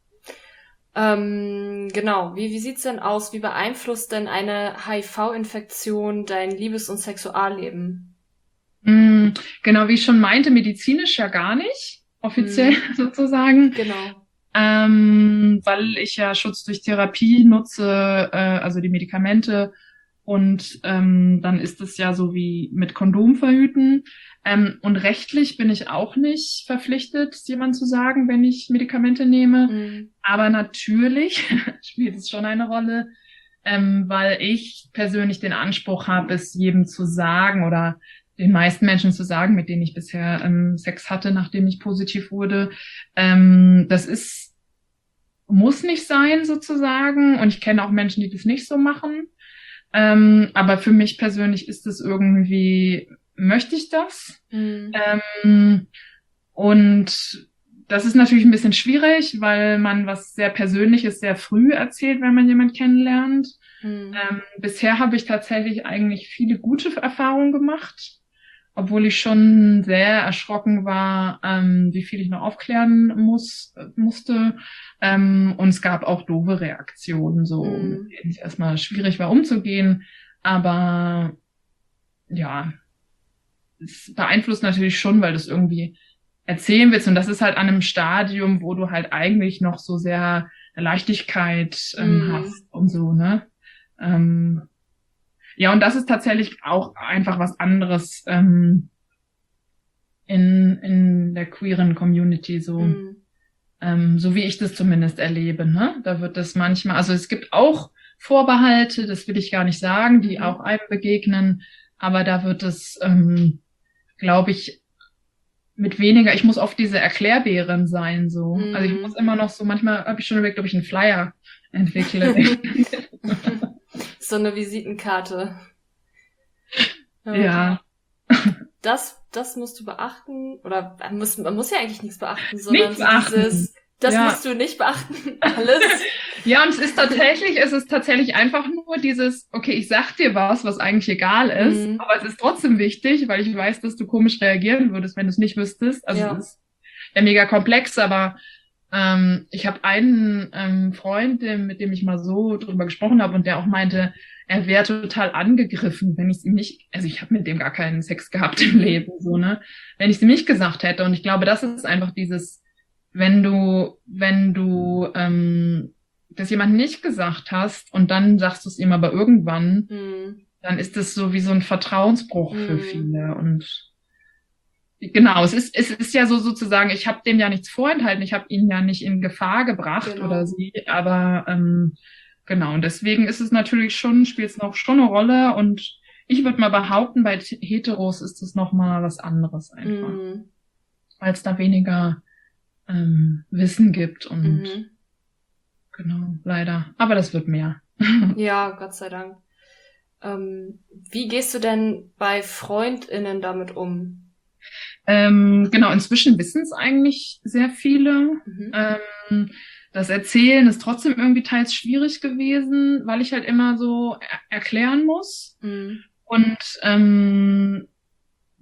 Ähm, genau. Wie, wie sieht's denn aus? Wie beeinflusst denn eine H I V-Infektion dein Liebes- und Sexualleben? Mm, Genau, wie ich schon meinte, medizinisch ja gar nicht, offiziell Mhm. sozusagen, Genau. ähm, weil ich ja Schutz durch Therapie nutze, äh, also die Medikamente, und ähm, dann ist es ja so wie mit Kondom verhüten. Ähm, und rechtlich bin ich auch nicht verpflichtet, jemand zu sagen, wenn ich Medikamente nehme. Mhm. Aber natürlich spielt es schon eine Rolle, ähm, weil ich persönlich den Anspruch habe, es jedem zu sagen oder den meisten Menschen zu sagen, mit denen ich bisher ähm, Sex hatte, nachdem ich positiv wurde. Ähm, das ist, muss nicht sein sozusagen. Und ich kenne auch Menschen, die das nicht so machen. Ähm, aber für mich persönlich ist es irgendwie, möchte ich das? Mhm. Ähm, und das ist natürlich ein bisschen schwierig, weil man was sehr Persönliches sehr früh erzählt, wenn man jemanden kennenlernt. Mhm. Ähm, bisher habe ich tatsächlich eigentlich viele gute Erfahrungen gemacht, obwohl ich schon sehr erschrocken war, ähm, wie viel ich noch aufklären muss, musste. Ähm, und es gab auch doofe Reaktionen, so, Mhm. mit denen es erstmal schwierig war umzugehen. Aber ja, es beeinflusst natürlich schon, weil du es irgendwie erzählen willst. Und das ist halt an einem Stadium, wo du halt eigentlich noch so sehr Leichtigkeit ähm, Mhm. hast und so, ne? Ähm, ja, und das ist tatsächlich auch einfach was anderes ähm, in, in der queeren Community, so, Mhm. ähm, so wie ich das zumindest erlebe, ne? Da wird das manchmal, also es gibt auch Vorbehalte, das will ich gar nicht sagen, die Mhm. auch einem begegnen, aber da wird es, ähm, glaube ich, mit weniger, ich muss oft diese Erklärbärin sein, so. Also ich muss Mhm. immer noch so, manchmal habe ich schon überlegt, ob ich einen Flyer entwickle. So eine Visitenkarte. Ja. Ja, Das, das musst du beachten. Oder man muss, man muss ja eigentlich nichts beachten, sondern nichts so beachten. dieses, das Ja. musst du nicht beachten. Alles. Ja, und es ist tatsächlich, es ist tatsächlich einfach nur dieses, okay, ich sag dir was, was eigentlich egal ist, Mhm. aber es ist trotzdem wichtig, weil ich weiß, dass du komisch reagieren würdest, wenn du es nicht wüsstest. Also Ja. es ist ja mega komplex, aber ähm, ich habe einen ähm, Freund, dem, mit dem ich mal so drüber gesprochen habe, und der auch meinte, er wäre total angegriffen, wenn ich es ihm nicht, also ich habe mit dem gar keinen Sex gehabt im Leben, so, ne, wenn ich es ihm nicht gesagt hätte. Und ich glaube, das ist einfach dieses, wenn du, wenn du ähm, das jemand nicht gesagt hast und dann sagst du es ihm aber irgendwann, Mhm. dann ist das so wie so ein Vertrauensbruch für Mhm. viele. Und genau, es ist, es ist ja so sozusagen, ich habe dem ja nichts vorenthalten, ich habe ihn ja nicht in Gefahr gebracht Genau. oder sie, aber ähm, genau, und deswegen ist es natürlich schon, spielt es noch schon eine Rolle, und ich würde mal behaupten, bei Heteros ist es noch mal was anderes einfach, Mhm. weil es da weniger ähm, Wissen gibt und Mhm. genau, leider. Aber das wird mehr. Ja, Gott sei Dank. Ähm, wie gehst du denn bei FreundInnen damit um? Ähm, genau, inzwischen wissen es eigentlich sehr viele. Mhm. Ähm, das Erzählen ist trotzdem irgendwie teils schwierig gewesen, weil ich halt immer so er erklären muss. Mhm. Und ähm,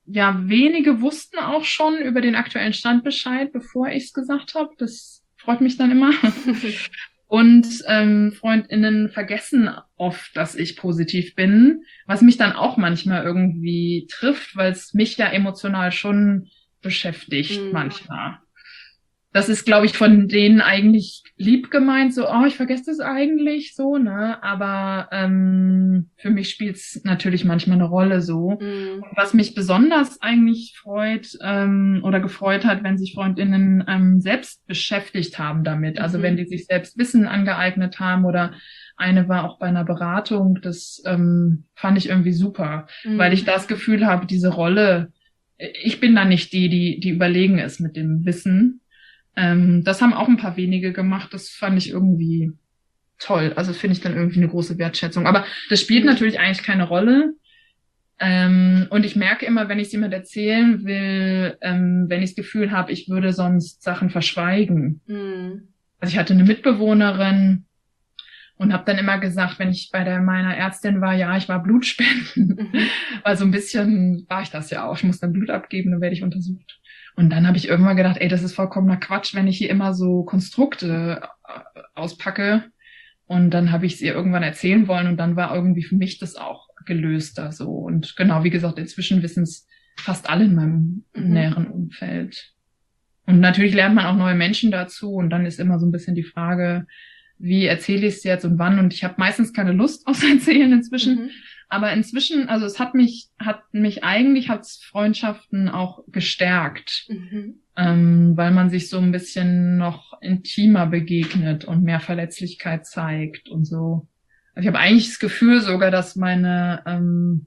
ja, wenige wussten auch schon über den aktuellen Stand Bescheid, bevor ich es gesagt habe. Das freut mich dann immer. Und ähm, FreundInnen vergessen oft, dass ich positiv bin, was mich dann auch manchmal irgendwie trifft, weil es mich ja emotional schon beschäftigt Mhm. manchmal. Das ist, glaube ich, von denen eigentlich lieb gemeint, so, oh, ich vergesse das eigentlich, so, ne? Aber ähm, für mich spielt es natürlich manchmal eine Rolle so. Mhm. Und was mich besonders eigentlich freut ähm, oder gefreut hat, wenn sich FreundInnen ähm, selbst beschäftigt haben damit. Also Mhm. wenn die sich selbst Wissen angeeignet haben oder eine war auch bei einer Beratung, das ähm, fand ich irgendwie super, Mhm. weil ich das Gefühl habe, diese Rolle, ich bin da nicht die, die, die überlegen ist mit dem Wissen. Ähm, das haben auch ein paar wenige gemacht. Das fand ich irgendwie toll. Also finde ich dann irgendwie eine große Wertschätzung. Aber das spielt Mhm. natürlich eigentlich keine Rolle. Ähm, und ich merke immer, wenn ich es jemand erzählen will, ähm, wenn ich das Gefühl habe, ich würde sonst Sachen verschweigen. Mhm. Also ich hatte eine Mitbewohnerin und habe dann immer gesagt, wenn ich bei der meiner Ärztin war, ja, ich war Blutspenden. Mhm. Weil so ein bisschen war ich das ja auch. Ich muss dann Blut abgeben, dann werde ich untersucht. Und dann habe ich irgendwann gedacht, ey, das ist vollkommener Quatsch, wenn ich hier immer so Konstrukte äh, auspacke. Und dann habe ich es ihr irgendwann erzählen wollen und dann war irgendwie für mich das auch gelöster so. Und genau, wie gesagt, inzwischen wissen es fast alle in meinem Mhm. näheren Umfeld. Und natürlich lernt man auch neue Menschen dazu und dann ist immer so ein bisschen die Frage, wie erzähle ich es jetzt und wann? Und ich habe meistens keine Lust aufs Erzählen inzwischen. Mhm. Aber inzwischen, also es hat mich, hat mich eigentlich, hat's Freundschaften auch gestärkt, Mhm. ähm, weil man sich so ein bisschen noch intimer begegnet und mehr Verletzlichkeit zeigt und so. Also ich habe eigentlich das Gefühl sogar, dass meine ähm,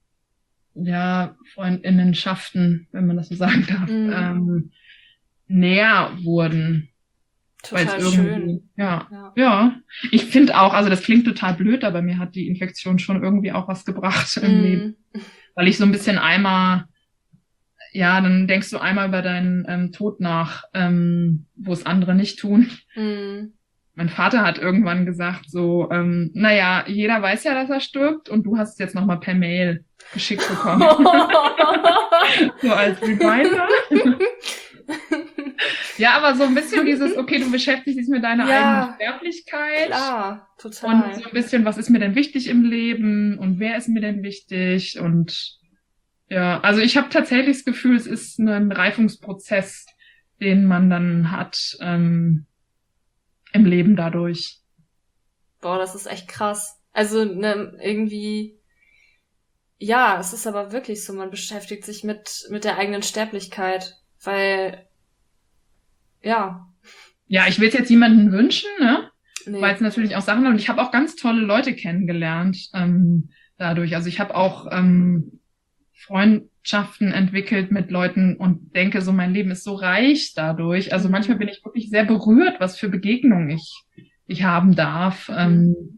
ja Freundinnenschaften, wenn man das so sagen darf, Mhm. ähm, näher wurden. Weil es Total irgendwie, schön. ja, Ja. ja. Ich finde auch, also das klingt total blöd, aber mir hat die Infektion schon irgendwie auch was gebracht im Leben. Mhm. Weil ich so ein bisschen einmal, ja, dann denkst du einmal über deinen ähm, Tod nach, ähm, wo es andere nicht tun. Mhm. Mein Vater hat irgendwann gesagt so, ähm, naja, jeder weiß ja, dass er stirbt und du hast es jetzt nochmal per Mail geschickt bekommen. So als Reminder. Ja, aber so ein bisschen dieses, okay, du beschäftigst dich mit deiner Ja. eigenen Sterblichkeit. Klar, Und total. so ein bisschen, was ist mir denn wichtig im Leben und wer ist mir denn wichtig? Und ja, also ich habe tatsächlich das Gefühl, es ist ein Reifungsprozess, den man dann hat ähm, im Leben dadurch. Boah, das ist echt krass. Also, ne, irgendwie, ja, es ist aber wirklich so, man beschäftigt sich mit, mit der eigenen Sterblichkeit, weil, ja, Ja, ich will es jetzt jemanden wünschen, ne? nee. Weil es natürlich auch Sachen und ich habe auch ganz tolle Leute kennengelernt ähm, dadurch. Also ich habe auch ähm, Freundschaften entwickelt mit Leuten und denke so, mein Leben ist so reich dadurch. Also Mhm. manchmal bin ich wirklich sehr berührt, was für Begegnungen ich, ich haben darf. Mhm. Ähm,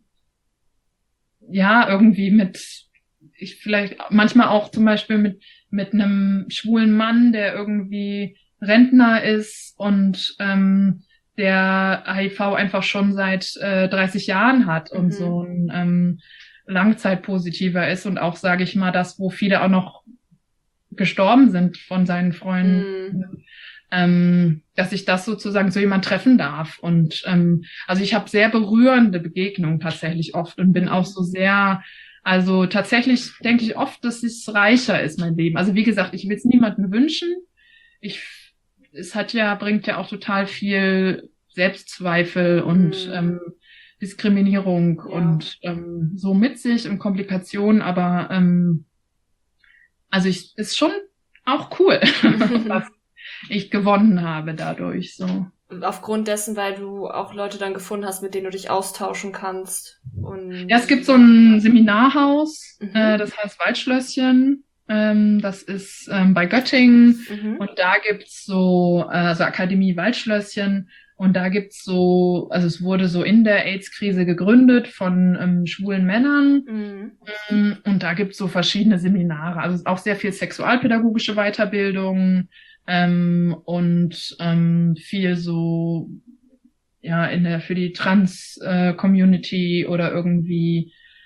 ja, irgendwie mit, ich vielleicht manchmal auch zum Beispiel mit, mit einem schwulen Mann, der irgendwie Rentner ist und ähm, der H I V einfach schon seit äh, dreißig Jahren hat und Mhm. so ein ähm, Langzeitpositiver ist und auch, sage ich mal, das, wo viele auch noch gestorben sind von seinen Freunden, Mhm. ähm, dass ich das sozusagen so jemand treffen darf. Und ähm, also ich habe sehr berührende Begegnungen tatsächlich oft und bin Mhm. auch so sehr, also tatsächlich denke ich oft, dass es reicher ist, mein Leben. Also wie gesagt, ich will es niemandem wünschen. Ich, es hat ja, bringt ja auch total viel Selbstzweifel und Mhm. ähm, Diskriminierung Ja. und ähm, so mit sich und Komplikationen, aber ähm, also ich ist schon auch cool, was ich gewonnen habe dadurch so. Aufgrund dessen, weil du auch Leute dann gefunden hast, mit denen du dich austauschen kannst. Und Ja, es gibt so ein Seminarhaus, Mhm. äh, das heißt Waldschlösschen. Ähm, das ist ähm, bei Göttingen Mhm. und da gibt's so, äh, also Akademie Waldschlösschen und da gibt's so, also es wurde so in der AIDS-Krise gegründet von ähm, schwulen Männern. Mhm. Und da gibt's so verschiedene Seminare, also auch sehr viel sexualpädagogische Weiterbildung ähm, und ähm, viel so ja in der für die Trans-Community oder irgendwie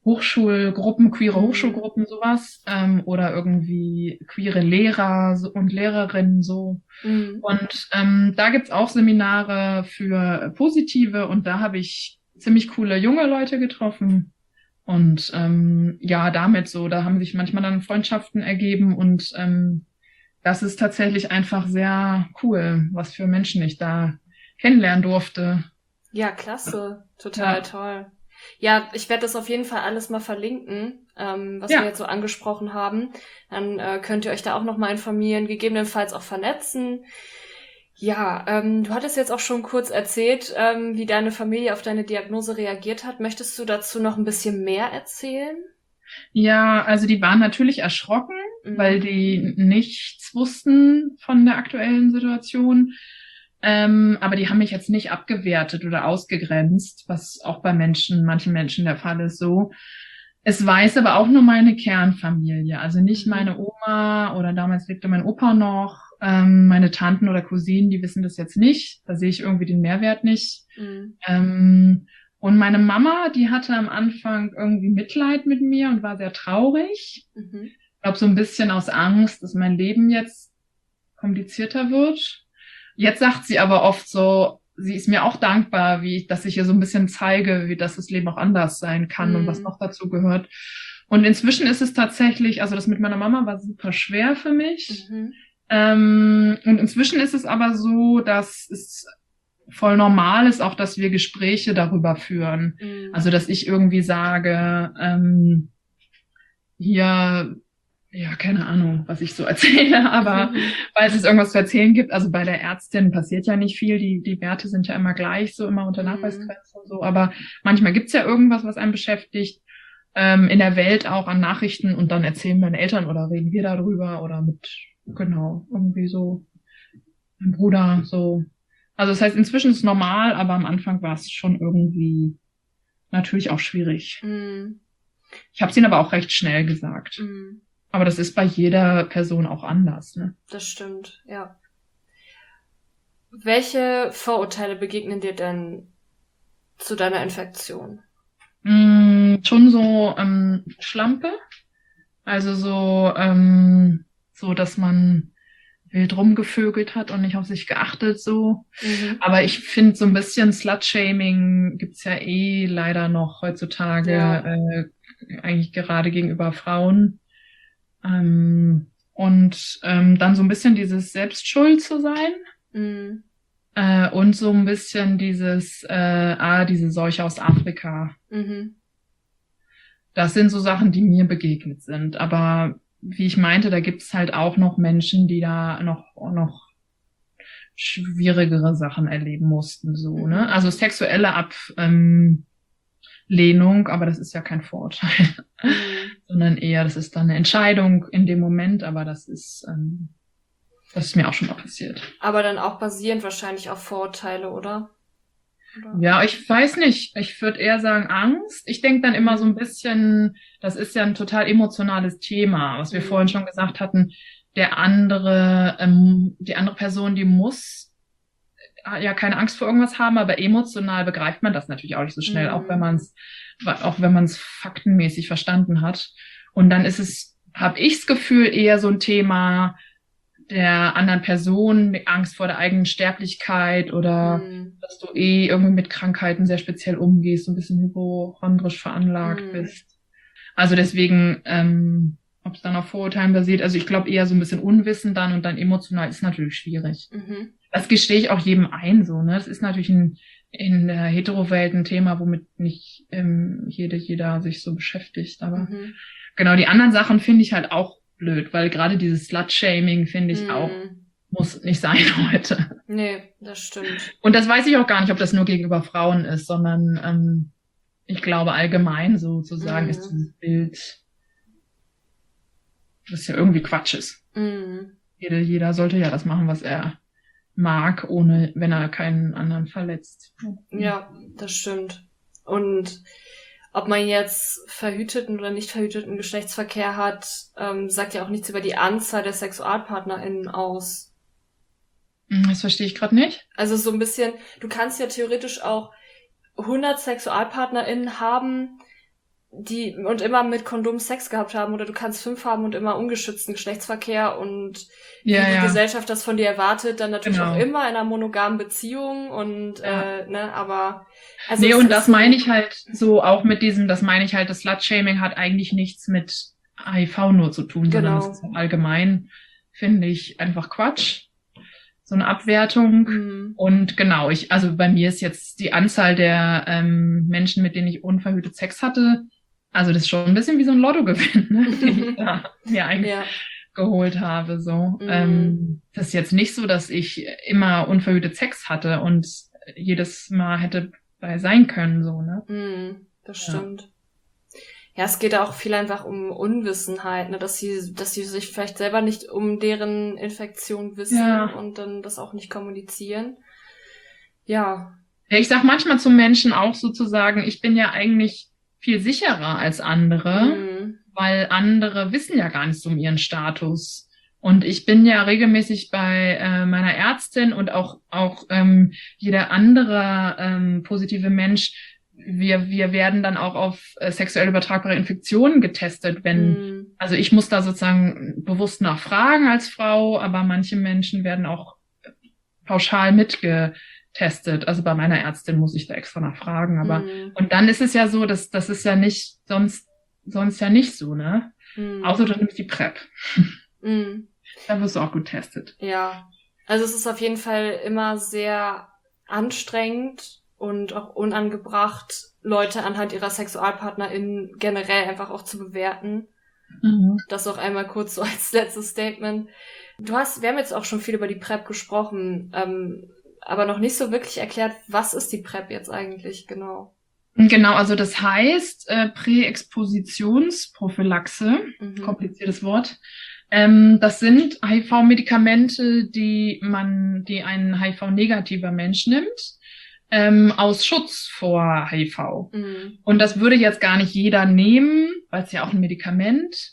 Hochschulgruppen, queere Mhm. Hochschulgruppen, sowas, ähm, oder irgendwie queere Lehrer so, und Lehrerinnen so. Mhm. Und ähm, da gibt's auch Seminare für Positive und da habe ich ziemlich coole junge Leute getroffen. Und ähm, ja, damit so, da haben sich manchmal dann Freundschaften ergeben und ähm, das ist tatsächlich einfach sehr cool, was für Menschen ich da kennenlernen durfte. Ja, klasse. Total Ja, toll. Ja, ich werde das auf jeden Fall alles mal verlinken, ähm, was wir ja, jetzt so angesprochen haben. Dann äh, könnt ihr euch da auch nochmal informieren, gegebenenfalls auch vernetzen. Ja, ähm, du hattest jetzt auch schon kurz erzählt, ähm, wie deine Familie auf deine Diagnose reagiert hat. Möchtest du dazu noch ein bisschen mehr erzählen? ja, also die waren natürlich erschrocken, weil Mhm. die nichts wussten von der aktuellen Situation. Ähm, aber die haben mich jetzt nicht abgewertet oder ausgegrenzt, was auch bei Menschen, manchen Menschen der Fall ist so. Es weiß aber auch nur meine Kernfamilie, also nicht Mhm. meine Oma oder damals lebte mein Opa noch, ähm, meine Tanten oder Cousinen, die wissen das jetzt nicht. Da sehe ich irgendwie den Mehrwert nicht. Mhm. Ähm, und meine Mama, die hatte am Anfang irgendwie Mitleid mit mir und war sehr traurig. Mhm. Ich glaube, so ein bisschen aus Angst, dass mein Leben jetzt komplizierter wird. Jetzt sagt sie aber oft so, sie ist mir auch dankbar, wie ich, dass ich ihr so ein bisschen zeige, wie dass das Leben auch anders sein kann und was Mhm. noch dazu gehört. Und inzwischen ist es tatsächlich, also das mit meiner Mama war super schwer für mich. Mhm. Ähm, und inzwischen ist es aber so, dass es voll normal ist, auch dass wir Gespräche darüber führen. Mhm. Also dass ich irgendwie sage, ähm, hier, ja, keine Ahnung, was ich so erzähle, aber Mhm. falls es irgendwas zu erzählen gibt, also bei der Ärztin passiert ja nicht viel, die, die Werte sind ja immer gleich, so immer unter Mhm. Nachweisgrenze und so, aber manchmal gibt's ja irgendwas, was einen beschäftigt, ähm, in der Welt auch an Nachrichten und dann erzählen meine Eltern oder reden wir darüber oder mit, genau, irgendwie so, mein Bruder, so. Also das heißt, inzwischen ist es normal, aber am Anfang war es schon irgendwie natürlich auch schwierig. Mhm. Ich habe es ihnen aber auch recht schnell gesagt. Mhm. Aber das ist bei jeder Person auch anders, ne? Das stimmt, ja. Welche Vorurteile begegnen dir denn zu deiner Infektion? Mm, schon so ähm, Schlampe, also so, ähm, so, dass man wild rumgevögelt hat und nicht auf sich geachtet, so. Mhm. Aber ich finde so ein bisschen Slut-Shaming gibt's ja eh leider noch heutzutage, Ja. äh, eigentlich gerade gegenüber Frauen. Ähm, und ähm, dann so ein bisschen dieses Selbstschuld zu sein. Mhm. Äh, und so ein bisschen dieses, äh, ah, diese Seuche aus Afrika. Mhm. Das sind so Sachen, die mir begegnet sind. Aber wie ich meinte, da gibt's halt auch noch Menschen, die da noch, noch schwierigere Sachen erleben mussten, so, ne? Mhm. Also sexuelle Ablehnung, aber das ist ja kein Vorurteil, Mhm. sondern eher, das ist dann eine Entscheidung in dem Moment, aber das ist, ähm, das ist mir auch schon mal passiert. Aber dann auch basierend wahrscheinlich auf Vorurteile, oder? Oder? Ja, ich weiß nicht. Ich würde eher sagen Angst. Ich denke dann immer so ein Mhm. bisschen, das ist ja ein total emotionales Thema, was wir vorhin Mhm. schon gesagt hatten. Der andere, ähm, die andere Person, die muss äh, ja keine Angst vor irgendwas haben, aber emotional begreift man das natürlich auch nicht so schnell, auch wenn Mhm. man es, auch wenn man es faktenmäßig verstanden hat. Und dann ist es, habe ich das Gefühl, eher so ein Thema der anderen Person, die Angst vor der eigenen Sterblichkeit oder Mhm. dass du eh irgendwie mit Krankheiten sehr speziell umgehst, so ein bisschen hypochondrisch veranlagt Mhm. bist. Also deswegen, ähm, ob es dann auf Vorurteilen basiert, also ich glaube eher so ein bisschen Unwissen dann und dann emotional ist natürlich schwierig. Mhm. Das gestehe ich auch jedem ein, so, ne? Das ist natürlich ein, in der Hetero-Welt ein Thema, womit nicht ähm, jede, jeder sich so beschäftigt. Aber Mhm. genau, die anderen Sachen finde ich halt auch blöd, weil gerade dieses Slut-Shaming finde ich auch, Mhm. muss nicht sein heute. Nee, das stimmt. Und das weiß ich auch gar nicht, ob das nur gegenüber Frauen ist, sondern ähm, ich glaube allgemein sozusagen ist Mhm. dieses Bild, das ja irgendwie Quatsch ist. Mhm. Jeder, jeder sollte ja das machen, was er mag, ohne, wenn er keinen anderen verletzt. Ja, das stimmt. Und ob man jetzt verhüteten oder nicht verhüteten Geschlechtsverkehr hat, ähm, sagt ja auch nichts über die Anzahl der SexualpartnerInnen aus. Das verstehe ich gerade nicht. Also so ein bisschen, du kannst ja theoretisch auch hundert SexualpartnerInnen haben, die und immer mit Kondom Sex gehabt haben oder du kannst fünf haben und immer ungeschützten Geschlechtsverkehr und Ja, wie die ja, Gesellschaft das von dir erwartet, dann natürlich genau. auch immer in einer monogamen Beziehung und Ja. äh, ne, aber also Nee, es und ist das so- meine ich halt so auch mit diesem, das meine ich halt, das Slut-Shaming hat eigentlich nichts mit H I V nur zu tun, sondern Genau. es ist allgemein, finde ich, einfach Quatsch. So eine Abwertung. Mhm. Und genau, ich, also bei mir ist jetzt die Anzahl der ähm, Menschen, mit denen ich unverhütet Sex hatte, also das ist schon ein bisschen wie so ein Lottogewinn, ne, den ich da mir eigentlich Ja. geholt habe. So, Mhm. ähm, das ist jetzt nicht so, dass ich immer unverhütet Sex hatte und jedes Mal hätte bei sein können, so, ne? Mhm. Das Ja. stimmt. Ja, es geht auch viel einfach um Unwissenheit, ne, dass sie, dass sie sich vielleicht selber nicht um deren Infektion wissen Ja. und dann das auch nicht kommunizieren. Ja. Ja, ich sag manchmal zu Menschen auch sozusagen, ich bin ja eigentlich viel sicherer als andere, Mhm. weil andere wissen ja gar nichts um ihren Status. Und ich bin ja regelmäßig bei äh, meiner Ärztin und auch auch ähm, jeder andere ähm, positive Mensch. Wir wir werden dann auch auf äh, sexuell übertragbare Infektionen getestet, wenn Mhm. also ich muss da sozusagen bewusst nachfragen als Frau, aber manche Menschen werden auch pauschal mitgetestet. Also bei meiner Ärztin muss ich da extra nachfragen, aber Mhm. und dann ist es ja so, dass das ist ja nicht sonst sonst ja nicht so, ne? Mhm. Außer du nimmst die PrEP. Mhm. Da wirst du auch getestet. Ja. Also es ist auf jeden Fall immer sehr anstrengend und auch unangebracht, Leute anhand ihrer SexualpartnerInnen generell einfach auch zu bewerten. Mhm. Das auch einmal kurz so als letztes Statement. Du hast, wir haben jetzt auch schon viel über die PrEP gesprochen, ähm, aber noch nicht so wirklich erklärt, was ist die PrEP jetzt eigentlich genau? Genau, also das heißt äh, Präexpositionsprophylaxe, Mhm. kompliziertes Wort. Ähm, das sind H I V-Medikamente, die man, die ein H I V-negativer Mensch nimmt, ähm, aus Schutz vor H I V. Mhm. Und das würde jetzt gar nicht jeder nehmen, weil es ja auch ein Medikament,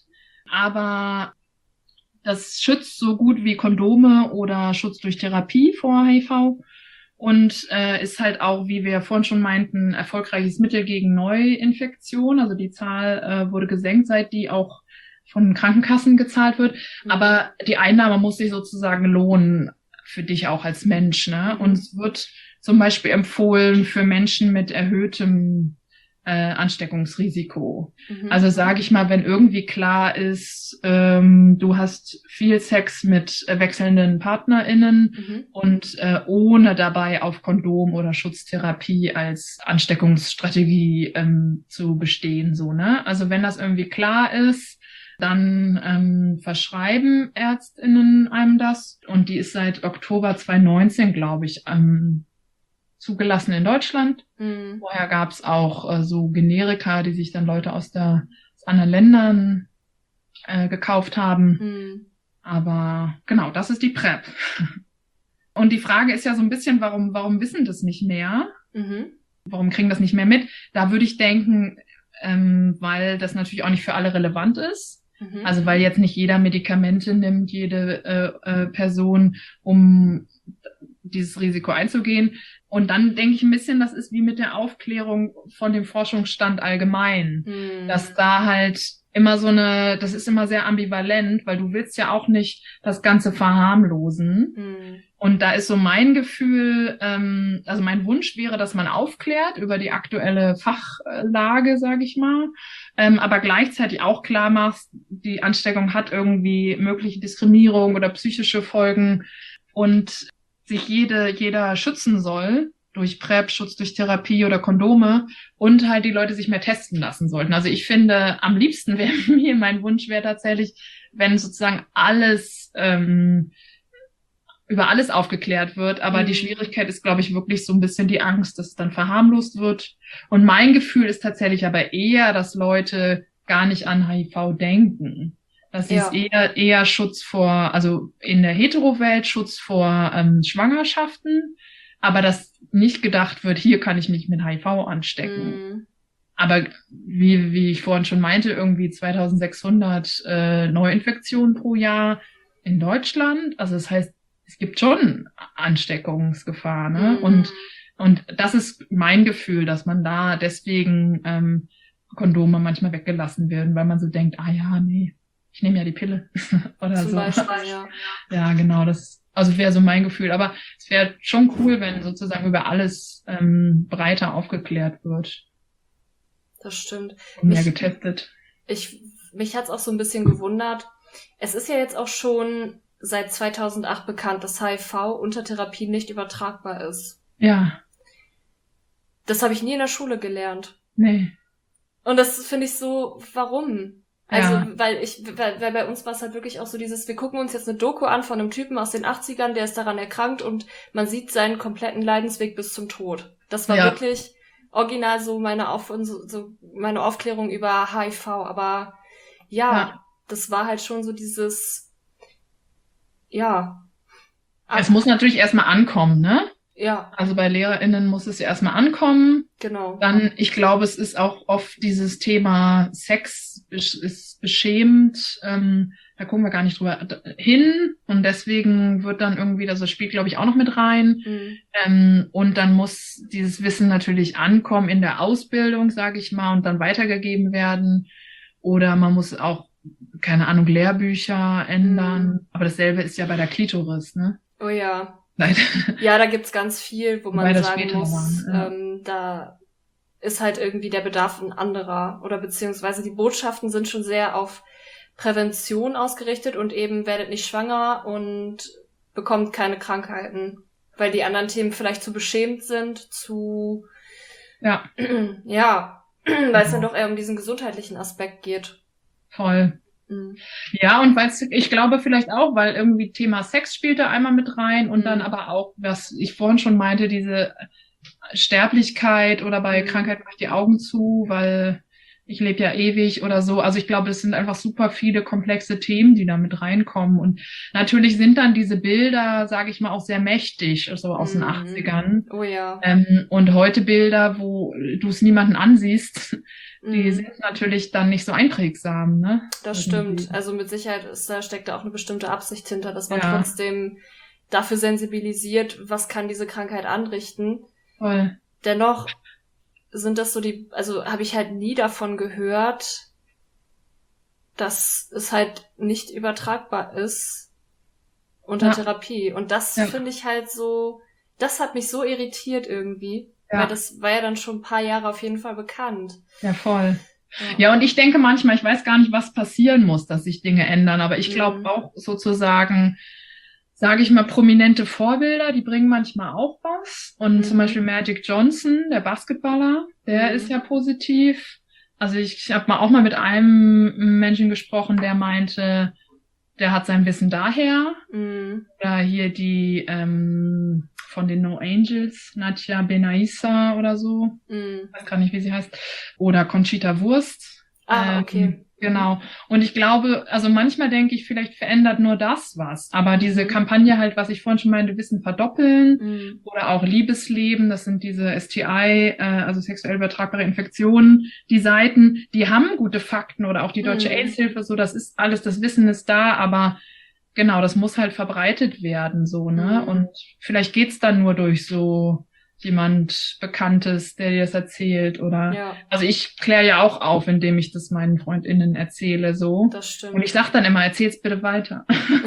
aber das schützt so gut wie Kondome oder Schutz durch Therapie vor H I V und äh, ist halt auch, wie wir vorhin schon meinten, erfolgreiches Mittel gegen Neuinfektion. Also die Zahl äh, wurde gesenkt, seit die auch von Krankenkassen gezahlt wird. Mhm. Aber die Einnahme muss sich sozusagen lohnen für dich auch als Mensch, ne? Mhm. Und es wird zum Beispiel empfohlen für Menschen mit erhöhtem äh, Ansteckungsrisiko. Mhm. Also sage ich mal, wenn irgendwie klar ist, ähm, du hast viel Sex mit äh, wechselnden PartnerInnen Mhm. und äh, ohne dabei auf Kondom oder Schutztherapie als Ansteckungsstrategie ähm, zu bestehen, so, ne? Also wenn das irgendwie klar ist, dann ähm, verschreiben ÄrztInnen einem das und die ist seit Oktober zwanzig neunzehn, glaube ich, ähm, zugelassen in Deutschland. Mhm. Vorher gab es auch äh, so Generika, die sich dann Leute aus, der, aus anderen Ländern äh, gekauft haben. Mhm. Aber genau, das ist die PrEP. Und die Frage ist ja so ein bisschen, warum, warum wissen das nicht mehr? Mhm. Warum kriegen das nicht mehr mit? Da würde ich denken, ähm, weil das natürlich auch nicht für alle relevant ist. Mhm. Also weil jetzt nicht jeder Medikamente nimmt, jede äh, äh, Person, um dieses Risiko einzugehen. Und dann denke ich ein bisschen, das ist wie mit der Aufklärung von dem Forschungsstand allgemein, Mhm. dass da halt immer so eine, das ist immer sehr ambivalent, weil du willst ja auch nicht das Ganze verharmlosen. Mhm. Und da ist so mein Gefühl, ähm, also mein Wunsch wäre, dass man aufklärt über die aktuelle Fachlage, sage ich mal, ähm, aber gleichzeitig auch klar macht, die Ansteckung hat irgendwie mögliche Diskriminierung oder psychische Folgen und sich jede, jeder schützen soll durch PrEP, Schutz durch Therapie oder Kondome und halt die Leute sich mehr testen lassen sollten. Also ich finde, am liebsten wäre mir, mein Wunsch wäre tatsächlich, wenn sozusagen alles, ähm, über alles aufgeklärt wird, aber Mhm. die Schwierigkeit ist, glaube ich, wirklich so ein bisschen die Angst, dass es dann verharmlost wird. Und mein Gefühl ist tatsächlich aber eher, dass Leute gar nicht an H I V denken. Das Ja. ist eher, eher Schutz vor, also in der Hetero-Welt Schutz vor ähm, Schwangerschaften, aber dass nicht gedacht wird, hier kann ich mich mit H I V anstecken. Mhm. Aber wie, wie ich vorhin schon meinte, irgendwie zweitausendsechshundert äh, Neuinfektionen pro Jahr in Deutschland. Also das heißt, es gibt schon Ansteckungsgefahr, ne? Mhm. Und, und das ist mein Gefühl, dass man da deswegen ähm, Kondome manchmal weggelassen werden, weil man so denkt, ah ja, nee, ich nehme ja die Pille oder Zum so. Beispiel, ja. Ja, genau, das also wäre so mein Gefühl. Aber es wäre schon cool, wenn sozusagen über alles ähm, breiter aufgeklärt wird Das stimmt. und mehr Mich, getestet. ich, mich hat's auch so ein bisschen gewundert. Es ist ja jetzt auch schon seit zweitausendacht bekannt, dass H I V unter Therapie nicht übertragbar ist. Ja, Das habe ich nie in der Schule gelernt. nee, Und das finde ich so, warum? Also, ja, weil ich, weil, weil bei uns war es halt wirklich auch so dieses, wir gucken uns jetzt eine Doku an von einem Typen aus den achtzigern, der ist daran erkrankt und man sieht seinen kompletten Leidensweg bis zum Tod. Das war ja. wirklich original so meine Auf, so, so meine Aufklärung über H I V. Aber ja, Ja. das war halt schon so dieses, ja, Es muss natürlich erstmal ankommen, ne? ja, Also bei LehrerInnen muss es ja erstmal ankommen. genau. Dann, ich glaube, es ist auch oft dieses Thema Sex besch- ist beschämend. Ähm, da gucken wir gar nicht drüber d- hin. Und deswegen wird dann irgendwie, das spielt, glaube ich, auch noch mit rein. Mhm. Ähm, und dann muss dieses Wissen natürlich ankommen in der Ausbildung, sage ich mal, und dann weitergegeben werden. Oder man muss auch, keine Ahnung, Lehrbücher ändern. Mhm. Aber dasselbe ist ja bei der Klitoris, ne? Oh ja. Leider. Ja, da gibt's ganz viel, wo Wobei man das sagen später muss, war, ja. ähm, da ist halt irgendwie der Bedarf ein anderer. Oder beziehungsweise die Botschaften sind schon sehr auf Prävention ausgerichtet und eben werdet nicht schwanger und bekommt keine Krankheiten. Weil die anderen Themen vielleicht zu beschämt sind, zu, Ja, ja, weil es dann Genau. doch eher um diesen gesundheitlichen Aspekt geht. voll. Mhm. Ja, und weil's, ich glaube vielleicht auch, weil irgendwie Thema Sex spielt da einmal mit rein und Mhm. dann aber auch, was ich vorhin schon meinte, diese Sterblichkeit oder bei Mhm. Krankheit mache ich die Augen zu, weil ich lebe ja ewig oder so. Also ich glaube, es sind einfach super viele komplexe Themen, die da mit reinkommen. Und natürlich sind dann diese Bilder, sage ich mal, auch sehr mächtig, also aus den Mhm. achtzigern. Oh ja. Ähm, und heute Bilder, wo du es niemanden ansiehst, die Mhm. sind natürlich dann nicht so einprägsam, ne? Das Irgendwie. stimmt. Also mit Sicherheit ist, da steckt da auch eine bestimmte Absicht hinter, dass man Ja. trotzdem dafür sensibilisiert, was kann diese Krankheit anrichten. Voll. Dennoch sind das so die, also habe ich halt nie davon gehört, dass es halt nicht übertragbar ist unter Ja. Therapie. Und das Ja. finde ich halt so, das hat mich so irritiert irgendwie. Ja. Weil das war ja dann schon ein paar Jahre auf jeden Fall bekannt. Ja, voll. Ja, und ich denke manchmal, ich weiß gar nicht, was passieren muss, dass sich Dinge ändern, aber ich Mhm. glaube auch sozusagen, sage ich mal, prominente Vorbilder, die bringen manchmal auch was. Und Mhm. zum Beispiel Magic Johnson, der Basketballer, der Mhm. ist ja positiv. Also ich, ich habe mal auch mal mit einem Menschen gesprochen, der meinte, der hat sein Wissen daher. Mhm. Oder hier die ähm, von den No Angels, Nadja Benaissa oder so. Mhm. Ich weiß gar nicht, wie sie heißt. Oder Conchita Wurst. Ah, Ähm, okay. Genau. Und ich glaube, also manchmal denke ich, vielleicht verändert nur das was. Aber diese Mhm. Kampagne halt, was ich vorhin schon meinte, Wissen verdoppeln Mhm. oder auch Liebesleben, das sind diese S T I, äh, also sexuell übertragbare Infektionen, die Seiten, die haben gute Fakten oder auch die Deutsche Mhm. AIDS-Hilfe, so, das ist alles, das Wissen ist da, aber genau, das muss halt verbreitet werden, so, ne? Mhm. Und vielleicht geht's dann nur durch so jemand Bekanntes, der dir das erzählt oder, Ja, also ich kläre ja auch auf, indem ich das meinen FreundInnen erzähle, so. das stimmt. Und ich sag dann immer, erzähl's bitte weiter.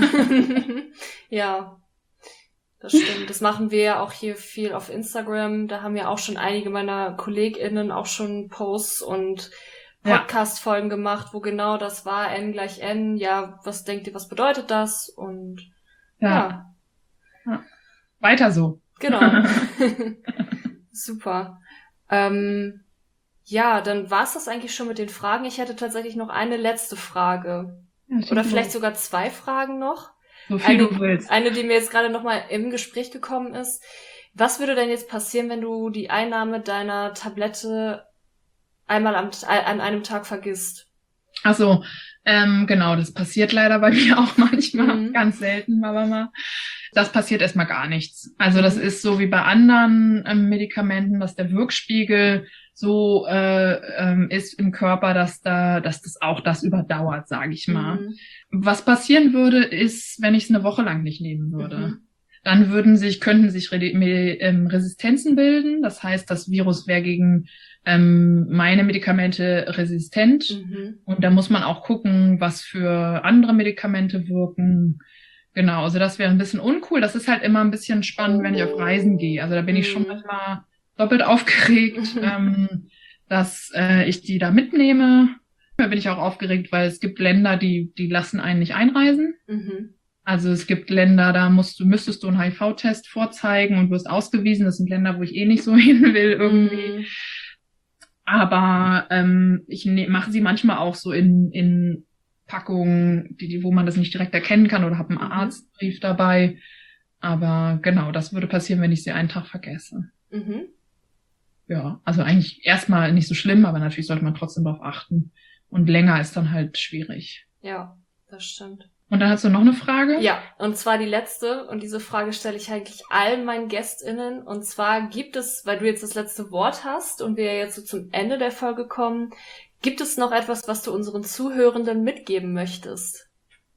Ja, das stimmt. Das machen wir ja auch hier viel auf Instagram. Da haben ja auch schon einige meiner KollegInnen auch schon Posts und Ja. Podcast-Folgen gemacht, wo genau das war, N gleich N. Ja, was denkt ihr, was bedeutet das? Und Ja, ja, weiter so. genau. Super. Ähm, ja, dann war's das eigentlich schon mit den Fragen. Ich hätte tatsächlich noch eine letzte Frage. Ja, Oder schieß vielleicht los. sogar zwei Fragen noch. So viel Eine, du willst. eine, die mir jetzt gerade nochmal im Gespräch gekommen ist. Was würde denn jetzt passieren, wenn du die Einnahme deiner Tablette einmal am, an einem Tag vergisst? Ach so, ähm, genau, das passiert leider bei mir auch manchmal, Mhm. ganz selten, aber mal. Das passiert erstmal gar nichts. Also das Mhm. ist so wie bei anderen ähm, Medikamenten, dass der Wirkspiegel so äh, ähm, ist im Körper, dass da, dass das auch das überdauert, sage ich mal. Mhm. Was passieren würde, ist, wenn ich es eine Woche lang nicht nehmen würde. Mhm. dann würden sich, könnten sich Re Me ähm, Resistenzen bilden. Das heißt, das Virus wäre gegen ähm, meine Medikamente resistent. Mhm. Und da muss man auch gucken, was für andere Medikamente wirken. Genau, also das wäre ein bisschen uncool. Das ist halt immer ein bisschen spannend, wenn ich auf Reisen gehe. Also da bin ich schon Mhm. manchmal doppelt aufgeregt, ähm, dass äh, ich die da mitnehme. Da bin ich auch aufgeregt, weil es gibt Länder, die die lassen einen nicht einreisen. Mhm. Also es gibt Länder, da musst du, müsstest du einen H I V-Test vorzeigen und wirst ausgewiesen. Das sind Länder, wo ich eh nicht so hin will irgendwie. Mhm. Aber ähm, ich ne, mache sie manchmal auch so in, in Packungen, die, die, wo man das nicht direkt erkennen kann, oder habe einen Mhm. Arztbrief dabei. Aber genau, das würde passieren, wenn ich sie einen Tag vergesse. Mhm. Ja, also eigentlich erstmal nicht so schlimm, aber natürlich sollte man trotzdem darauf achten. Und länger ist dann halt schwierig. Ja, das stimmt. Und dann hast du noch eine Frage? Ja, und zwar die letzte, und diese Frage stelle ich eigentlich allen meinen GästInnen, und zwar gibt es, weil du jetzt das letzte Wort hast und wir jetzt so zum Ende der Folge kommen, gibt es noch etwas, was du unseren Zuhörenden mitgeben möchtest?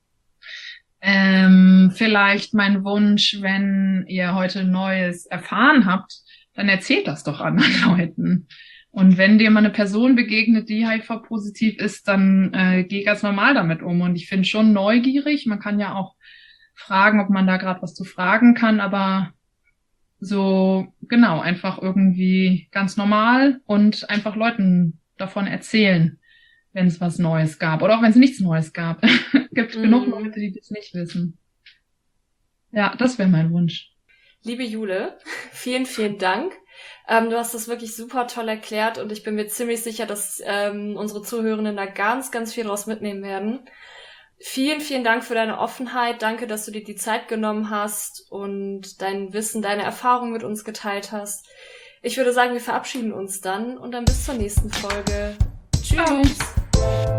Ähm, vielleicht mein Wunsch, wenn ihr heute Neues erfahren habt, dann erzählt das doch anderen Leuten. Und wenn dir mal eine Person begegnet, die H I V-positiv ist, dann äh, geh ganz normal damit um. Und ich finde schon neugierig. Man kann ja auch fragen, ob man da gerade was zu fragen kann, aber so, genau, einfach irgendwie ganz normal und einfach Leuten davon erzählen, wenn es was Neues gab. Oder auch wenn es nichts Neues gab. Gibt Mhm. genug Leute, die das nicht wissen. Ja, das wäre mein Wunsch. Liebe Jule, vielen, vielen Dank. Ähm, du hast das wirklich super toll erklärt und ich bin mir ziemlich sicher, dass ähm, unsere Zuhörenden da ganz, ganz viel draus mitnehmen werden. Vielen, vielen Dank für deine Offenheit. Danke, dass du dir die Zeit genommen hast und dein Wissen, deine Erfahrungen mit uns geteilt hast. Ich würde sagen, wir verabschieden uns dann und dann bis zur nächsten Folge. Tschüss. Ciao.